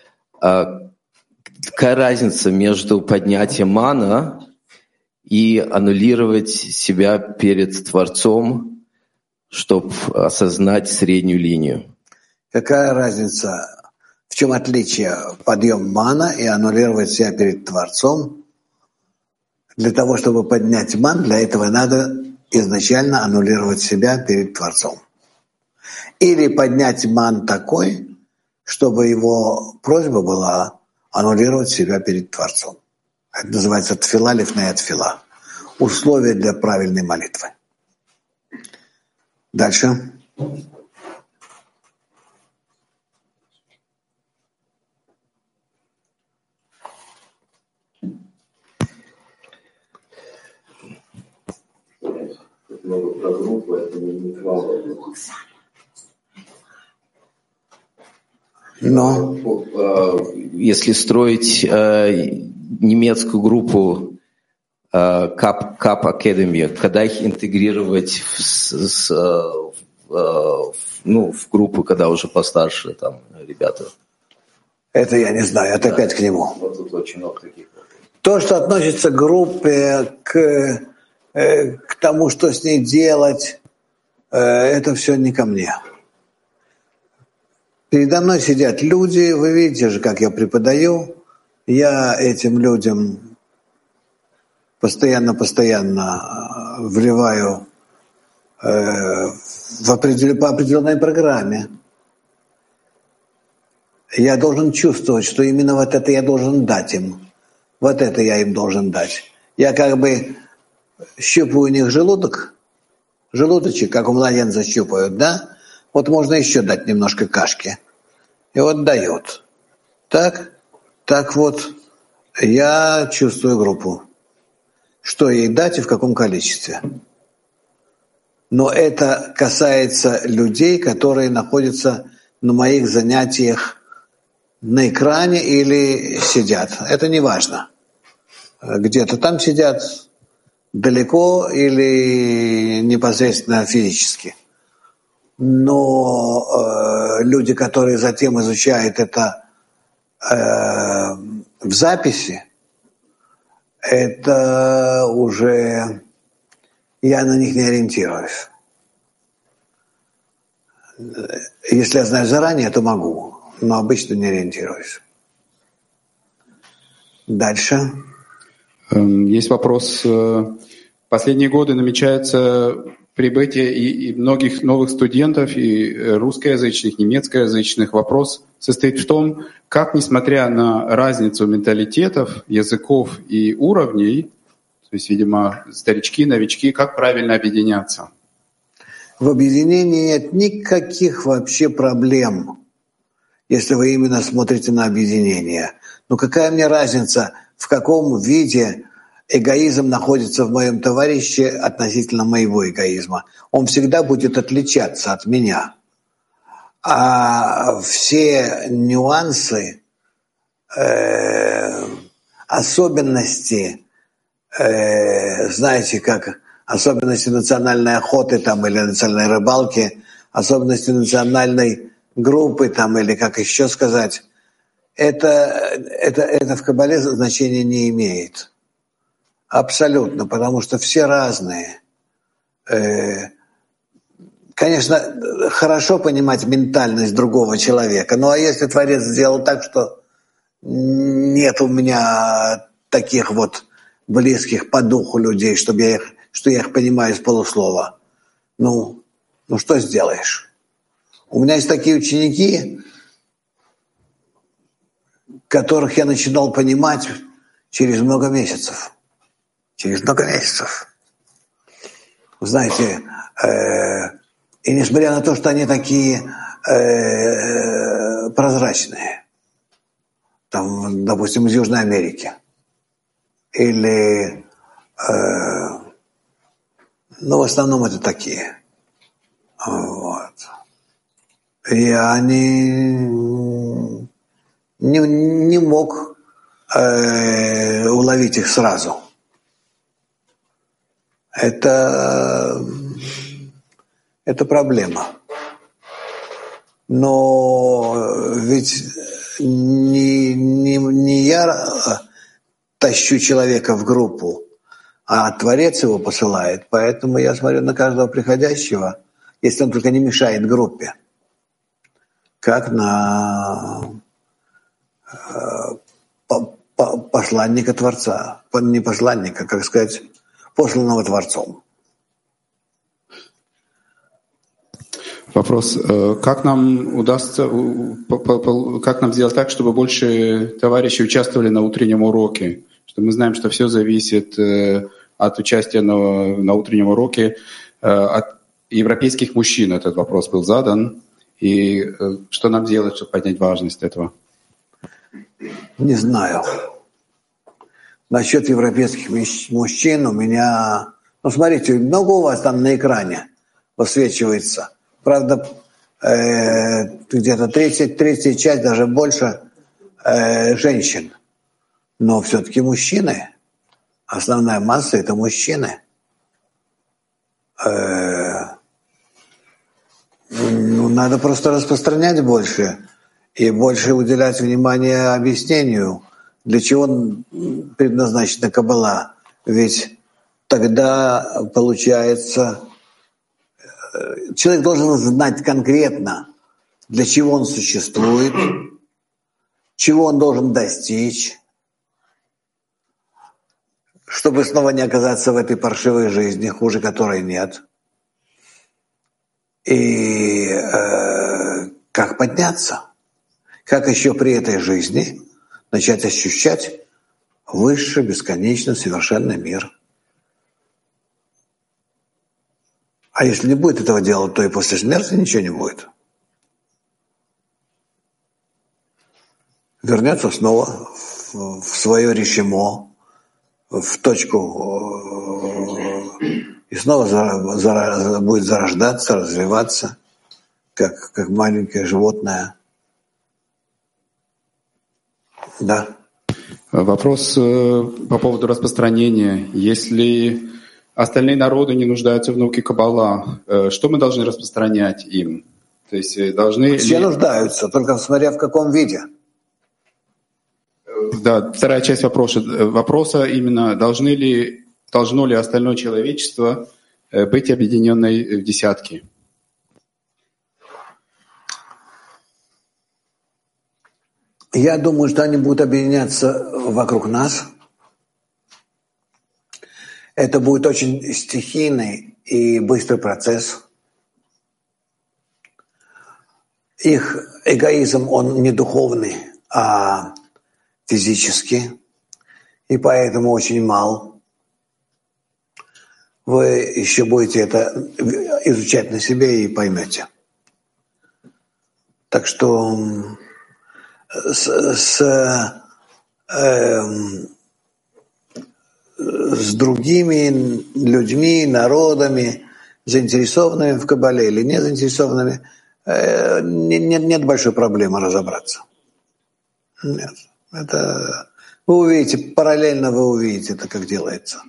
Какая разница между поднятием мана и аннулировать себя перед Творцом, чтобы осознать среднюю линию? Какая разница, в чем отличие подъем мана и аннулировать себя перед Творцом? Для того, чтобы поднять ман, для этого надо изначально аннулировать себя перед Творцом. Или поднять ман такой, чтобы его просьба была аннулировать себя перед Творцом. Это называется тфила лифней тфила. Условия для правильной молитвы. Дальше. Много про группу, это не к вам. Но если строить немецкую группу Cup Academy, когда их интегрировать в группы, когда уже постарше там ребята? Это я не знаю, это опять к нему. Вот тут очень много таких. То, что относится к группе, к тому, что с ней делать, это все не ко мне. Передо мной сидят люди, вы видите же, как я преподаю. Я этим людям постоянно вливаю по определенной программе. Я должен чувствовать, что именно вот это я должен дать им. Вот это я им должен дать. Я как бы щупаю у них желудочек, как у младенца щупают, да? Вот можно еще дать немножко кашки. И вот дает. Так вот, я чувствую группу. Что ей дать и в каком количестве. Но это касается людей, которые находятся на моих занятиях на экране или сидят. Это не важно. Где-то там сидят далеко или непосредственно физически. Но люди, которые затем изучают это в записи, это уже я на них не ориентируюсь. Если я знаю заранее, то могу, но обычно не ориентируюсь. Дальше. Есть вопрос. Последние годы намечается прибытие и многих новых студентов, и русскоязычных, немецкоязычных. Вопрос состоит в том, как, несмотря на разницу менталитетов, языков и уровней, то есть, видимо, старички, новички, как правильно объединяться? В объединении нет никаких вообще проблем, если вы именно смотрите на объединение. Но какая мне разница, в каком виде эгоизм находится в моем товарище относительно моего эгоизма? Он всегда будет отличаться от меня. А все нюансы, особенности, знаете, как особенности национальной охоты там, или национальной рыбалки, особенности национальной группы там, или как еще сказать, это в Кабале значения не имеет. Абсолютно, потому что все разные. Конечно, хорошо понимать ментальность другого человека, ну а если Творец сделал так, что нет у меня таких вот близких по духу людей, что я их понимаю с полуслова, ну что сделаешь? У меня есть такие ученики, которых я начинал понимать через много месяцев. Вы знаете, и несмотря на то, что они такие прозрачные, там, допустим, из Южной Америки, или, в основном это такие. Вот. Я не мог уловить их сразу. Это проблема. Но ведь не я тащу человека в группу, а Творец его посылает. Поэтому я смотрю на каждого приходящего, если он только не мешает группе, как на посланника Творца. Не посланника, как сказать, посланного Творцом. Вопрос, как нам удастся, как нам сделать так, чтобы больше товарищей участвовали на утреннем уроке? Что мы знаем, что все зависит от участия на утреннем уроке от европейских мужчин. Этот вопрос был задан. И что нам делать, чтобы поднять важность этого? Не знаю. Насчет европейских мужчин у меня... смотрите, много у вас там на экране высвечивается. Правда, где-то третья часть, даже больше женщин. Но все-таки мужчины. Основная масса – это мужчины. Надо просто распространять больше и больше уделять внимание объяснению, для чего предназначена Каббала. Ведь тогда, получается, человек должен знать конкретно, для чего он существует, чего он должен достичь, чтобы снова не оказаться в этой паршивой жизни, хуже которой нет. И как подняться? Как еще при этой жизни начать ощущать высший, бесконечный, совершенный мир? А если не будет этого делать, то и после смерти ничего не будет. Вернется снова в свое решимо, в точку, и снова будет зарождаться, развиваться, как маленькое животное. Да. Вопрос по поводу распространения. Если остальные народы не нуждаются в науке Каббала, что мы должны распространять им? То есть должны все нуждаются, только смотря в каком виде. Да, вторая часть вопроса именно, должно ли остальное человечество быть объединенной в десятки? Я думаю, что они будут объединяться вокруг нас. Это будет очень стихийный и быстрый процесс. Их эгоизм, он не духовный, а физический, и поэтому очень мал. Вы еще будете это изучать на себе и поймете. Так что с другими людьми, народами, заинтересованными в Каббале или не заинтересованными, нет большой проблемы разобраться. Нет. Это вы увидите, параллельно вы увидите это, как делается.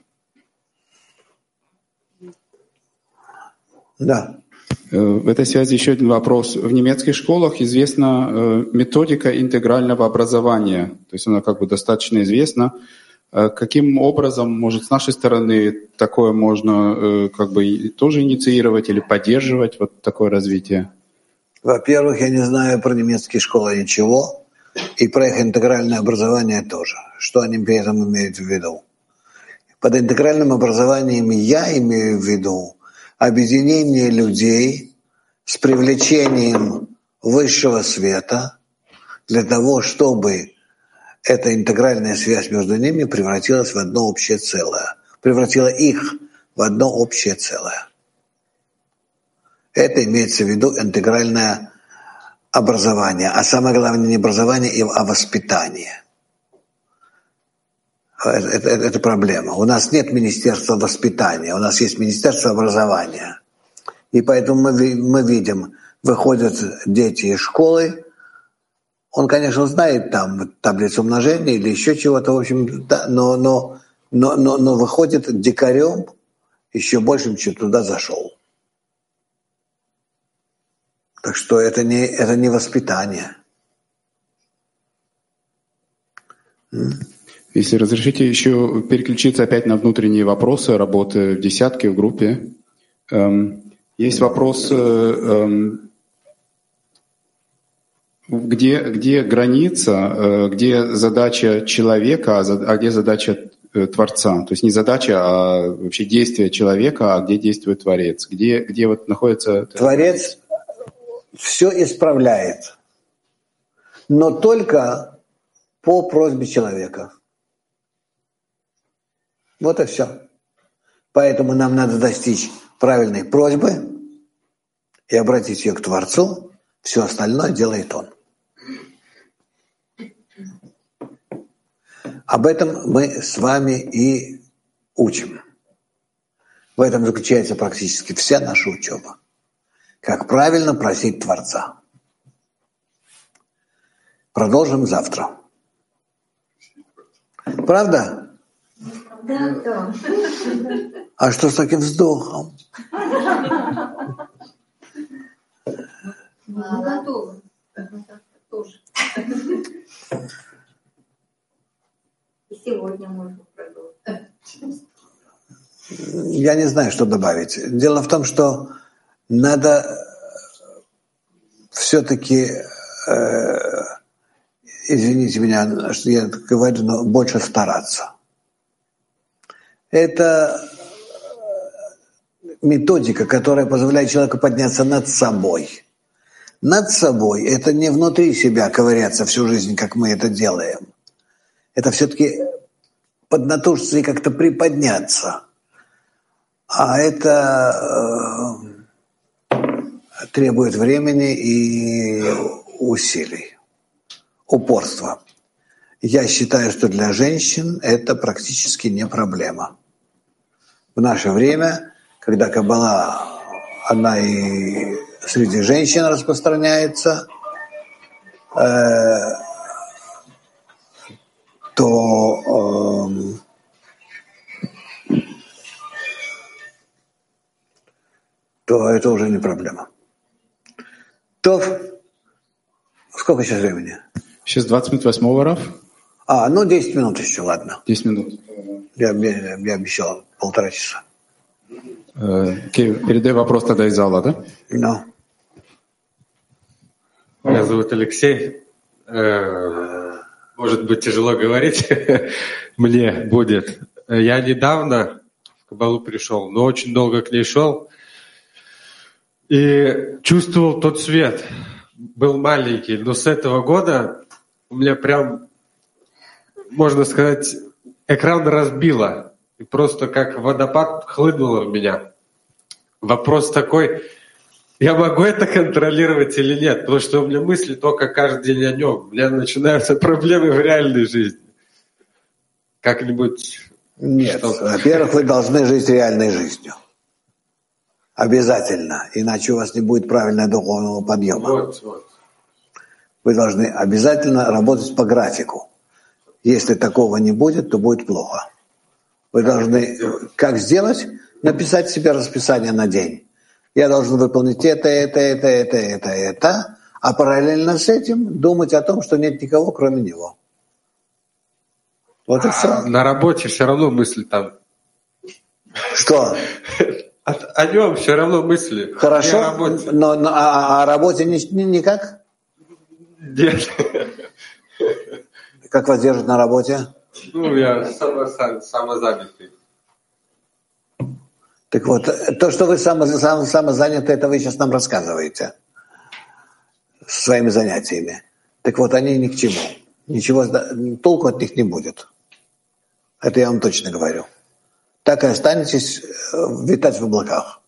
Да. В этой связи еще один вопрос. В немецких школах известна методика интегрального образования, то есть она как бы достаточно известна. Каким образом, может, с нашей стороны такое можно как бы тоже инициировать или поддерживать вот такое развитие? Во-первых, я не знаю про немецкие школы ничего, и про их интегральное образование тоже. Что они при этом имеют в виду? Под интегральным образованием я имею в виду объединение людей с привлечением высшего света для того, чтобы эта интегральная связь между ними превратилась в одно общее целое, превратила их в одно общее целое. Это имеется в виду интегральное образование, а самое главное не образование, а воспитание. Это проблема. У нас нет министерства воспитания, у нас есть министерство образования. И поэтому мы видим, выходят дети из школы, он, конечно, знает там таблицу умножения или еще чего-то, в общем, да, но выходит дикарем еще большим, чем туда зашел. Так что это не воспитание. Если разрешите еще переключиться опять на внутренние вопросы работы в десятке, в группе. Есть вопрос, где граница, где задача человека, а где задача Творца. То есть не задача, а вообще действие человека, а где действует Творец. Где вот находится... Творец все исправляет, но только по просьбе человека. Вот и все. Поэтому нам надо достичь правильной просьбы и обратить ее к Творцу. Все остальное делает Он. Об этом мы с вами и учим. В этом заключается практически вся наша учеба. Как правильно просить Творца. Продолжим завтра. Правда? Да. А что с таким вздохом? Я не знаю, что добавить. Дело в том, что надо все-таки, извините меня, что я говорю, но больше стараться. Это методика, которая позволяет человеку подняться над собой. Над собой — это не внутри себя ковыряться всю жизнь, как мы это делаем. Это все-таки поднатужиться и как-то приподняться. А это требует времени и усилий, упорства. Я считаю, что для женщин это практически не проблема. В наше время, когда Каббала, она и среди женщин распространяется, то это уже не проблема. То сколько сейчас времени? Сейчас 20 минут 8-го, Раф. 10 минут еще, ладно. 10 минут. Я обещал 1,5 часа. Окей, передай вопрос тогда из зала, да? No. Меня зовут Алексей. Может быть, тяжело говорить. Мне будет. Я недавно в Каббалу пришел, но очень долго к ней шел. И чувствовал тот свет. Был маленький, но с этого года у меня прям, можно сказать, экран разбило. И просто как водопад хлынуло в меня. Вопрос такой, я могу это контролировать или нет? Потому что у меня мысли только каждый день о нем. У меня начинаются проблемы в реальной жизни. Как-нибудь... Нет, во-первых, вы должны жить реальной жизнью. Обязательно. Иначе у вас не будет правильного духовного подъема. Вот. Вы должны обязательно работать по графику. Если такого не будет, то будет плохо. Вы должны, как сделать? Написать себе расписание на день. Я должен выполнить это, а параллельно с этим думать о том, что нет никого, кроме него. Вот и все. На работе все равно мысли там. Что? О нем все равно мысли. Хорошо, но о работе никак? Нет. Как вас держат на работе? Я самозанятый. Так вот, то, что вы самозаняты, это вы сейчас нам рассказываете своими занятиями. Так вот, они ни к чему. Ничего, толку от них не будет. Это я вам точно говорю. Так и останетесь витать в облаках.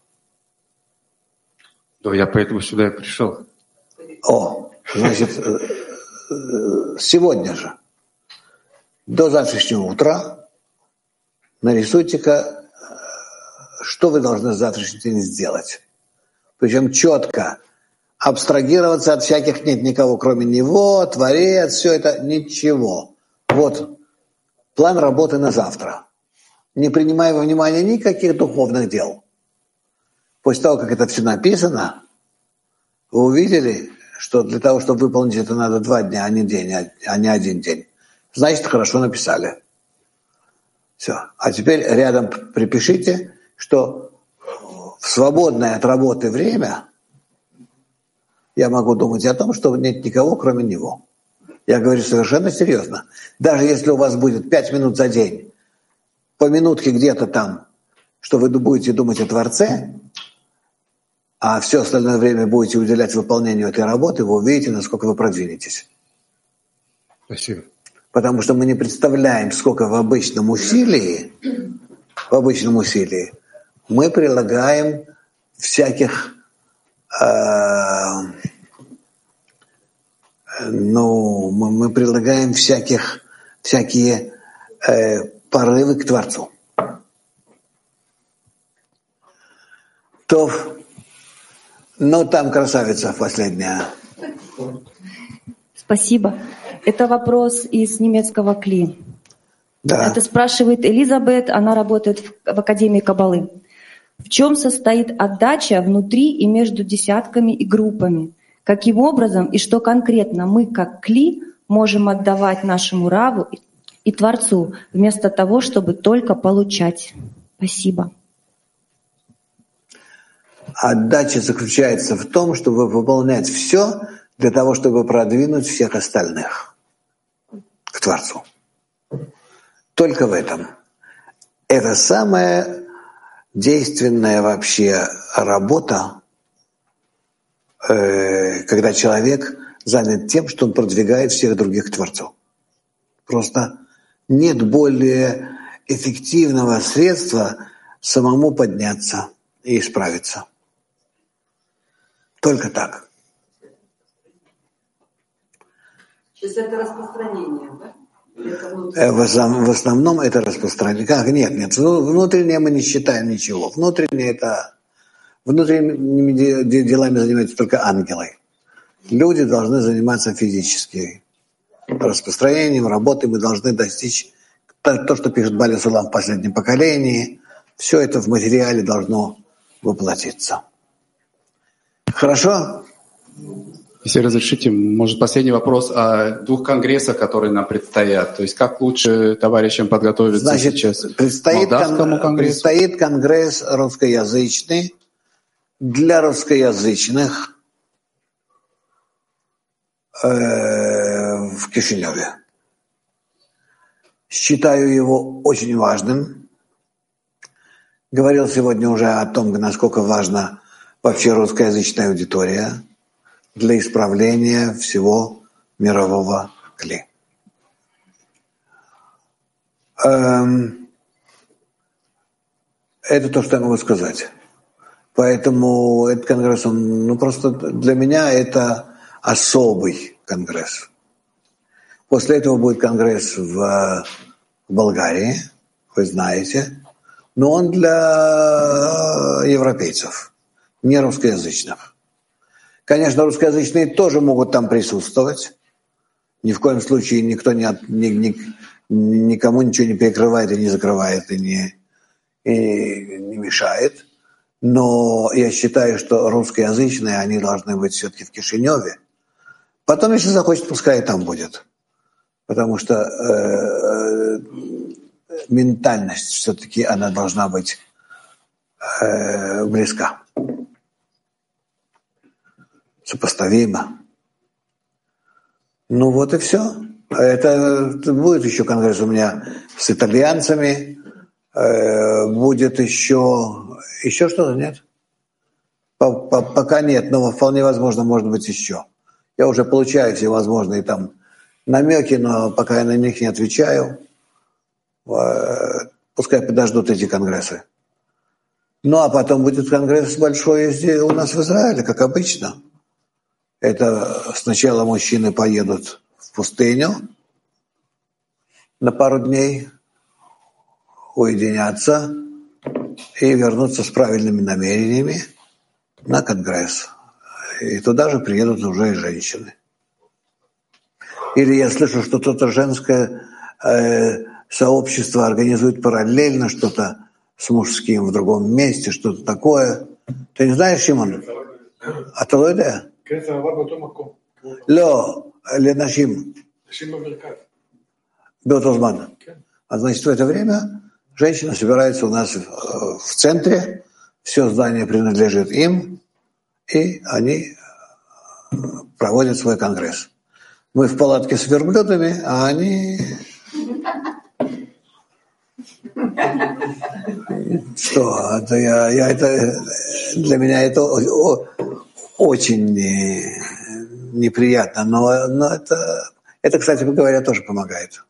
Да, я поэтому сюда и пришел. Значит, сегодня же, до завтрашнего утра, нарисуйте-ка, что вы должны в завтрашний день сделать. Причем четко. Абстрагироваться от всяких нет никого, кроме него, Творец, все это, ничего. Вот план работы на завтра. Не принимая во внимание никаких духовных дел. После того, как это все написано, вы увидели, что для того, чтобы выполнить это, надо 2 дня, а не день, а не 1 день. Значит, хорошо написали. Все. А теперь рядом припишите, что в свободное от работы время я могу думать о том, что нет никого, кроме него. Я говорю совершенно серьезно. Даже если у вас будет 5 минут за день, по минутке где-то там, что вы будете думать о Творце, а все остальное время будете уделять выполнению этой работы, вы увидите, насколько вы продвинетесь. Спасибо. Потому что мы не представляем, сколько в обычном усилии мы прилагаем всяких мы прилагаем всякие порывы к Творцу. Там красавица последняя. Спасибо. Это вопрос из немецкого КЛИ. Да. Это спрашивает Элизабет, она работает в Академии Каббалы. В чем состоит отдача внутри и между десятками и группами? Каким образом и что конкретно мы, как КЛИ, можем отдавать нашему Раву и Творцу, вместо того, чтобы только получать? Спасибо. Отдача заключается в том, чтобы выполнять все для того, чтобы продвинуть всех остальных к Творцу. Только в этом. Это самая действенная вообще работа, когда человек занят тем, что он продвигает всех других к Творцу. Просто нет более эффективного средства самому подняться и исправиться. Только так. Сейчас это распространение, да? В основном это распространение. Как? Нет. Внутреннее мы не считаем ничего. Внутренними делами занимаются только ангелы. Люди должны заниматься физически распространением, работой. Мы должны достичь то, что пишет Бали Сулам в последнем поколении. Все это в материале должно воплотиться. Хорошо? Если разрешите, может, последний вопрос о 2 конгрессах, которые нам предстоят. То есть как лучше товарищам подготовиться сейчас к Молдавскому конгрессу? Предстоит конгресс русскоязычный для русскоязычных в Кишиневе. Считаю его очень важным. Говорил сегодня уже о том, насколько важна вообще русскоязычная аудитория для исправления всего мирового кли. Это то, что я могу сказать. Поэтому этот конгресс, просто для меня это особый конгресс. После этого будет конгресс в Болгарии, вы знаете, но он для европейцев, не русскоязычных. Конечно, русскоязычные тоже могут там присутствовать. Ни в коем случае никто никому ничего не перекрывает и не закрывает, и не мешает. Но я считаю, что русскоязычные, они должны быть все-таки в Кишиневе. Потом, если захочет, пускай и там будет. Потому что ментальность все-таки, она должна быть близка. Сопоставимо. Вот и все. Это будет еще конгресс у меня с итальянцами. Будет еще что-то, нет? Пока нет, но вполне возможно, может быть, еще. Я уже получаю всевозможные там намеки, но пока я на них не отвечаю. Пускай подождут эти конгрессы. А потом будет конгресс большой здесь у нас в Израиле, как обычно. Это сначала мужчины поедут в пустыню на пару дней, уединятся и вернутся с правильными намерениями на конгресс. И туда же приедут уже и женщины. Или я слышу, что кто-то женское сообщество организует параллельно что-то с мужским в другом месте, что-то такое. Ты не знаешь, Шимон? А ты יודע? לא, לנשים. באותו זמן. Значит, в это время женщина собирается у нас в центре, все здание принадлежит им, и они проводят свой конгресс. Мы в палатке с верблюдами, а они... Что? Для меня это очень неприятно, но это, кстати говоря, тоже помогает.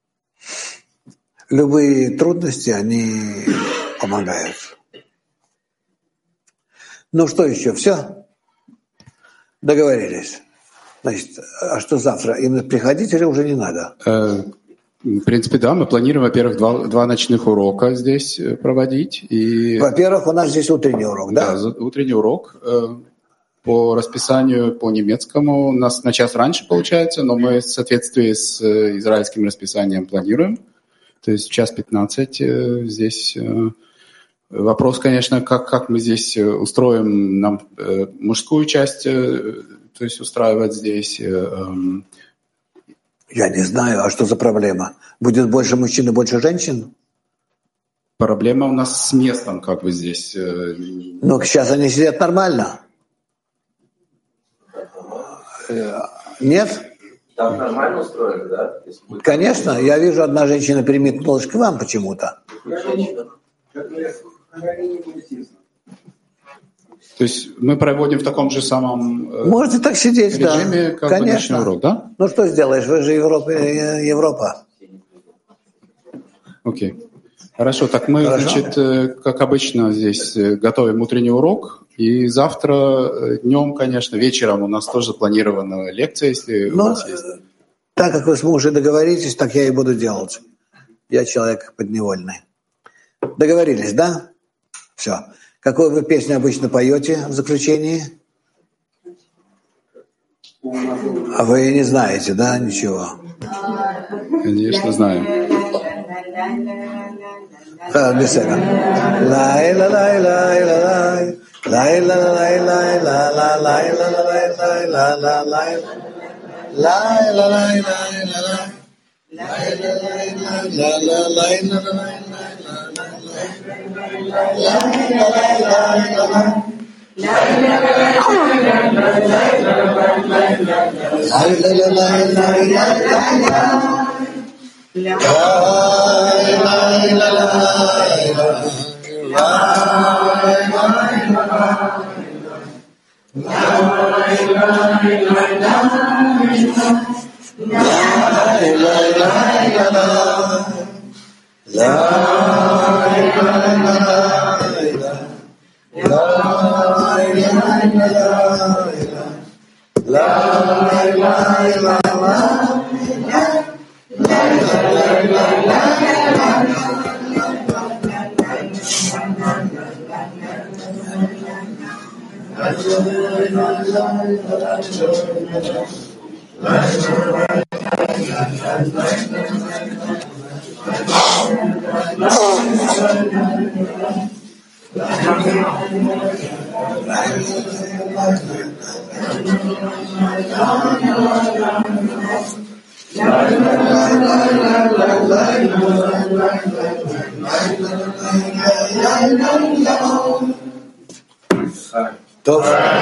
Любые трудности, они помогают. Что еще? Все? Договорились. Значит, а что завтра? Им приходить или уже не надо? В принципе, да. Мы планируем, во-первых, два ночных урока здесь проводить. Во-первых, у нас здесь утренний урок, да? Да, утренний урок. По расписанию, по немецкому, у нас на час раньше получается, но мы в соответствии с израильским расписанием планируем. То есть в 1:15 здесь. Вопрос, конечно, как мы здесь устроим нам мужскую часть, то есть устраивать здесь. Я не знаю, а что за проблема? Будет больше мужчин и больше женщин? Проблема у нас с местом, как бы здесь. Ну, сейчас они сидят нормально. Нет? Там нормально устроено, да? Конечно. Я вижу, одна женщина переметнулась к вам почему-то. То есть мы проводим в таком же самом можете так сидеть, режиме, да. как Конечно. бы ночной урок, да? Ну что сделаешь? Вы же Европа. Окей. Хорошо, так мы, значит, как обычно здесь готовим утренний урок, и завтра днем, конечно, вечером у нас тоже планирована лекция, если у вас есть. Так как вы с мужем договоритесь, так я и буду делать. Я человек подневольный. Договорились, да? Все. Какую вы песню обычно поете в заключении? А вы не знаете, да? Ничего. Конечно, знаем. Без этого. Лай ла лай лай лай лай ла лай лай ла ла лай ла лай лай ла ла лай лай ла лай лай ла ла лай ла лай טוב.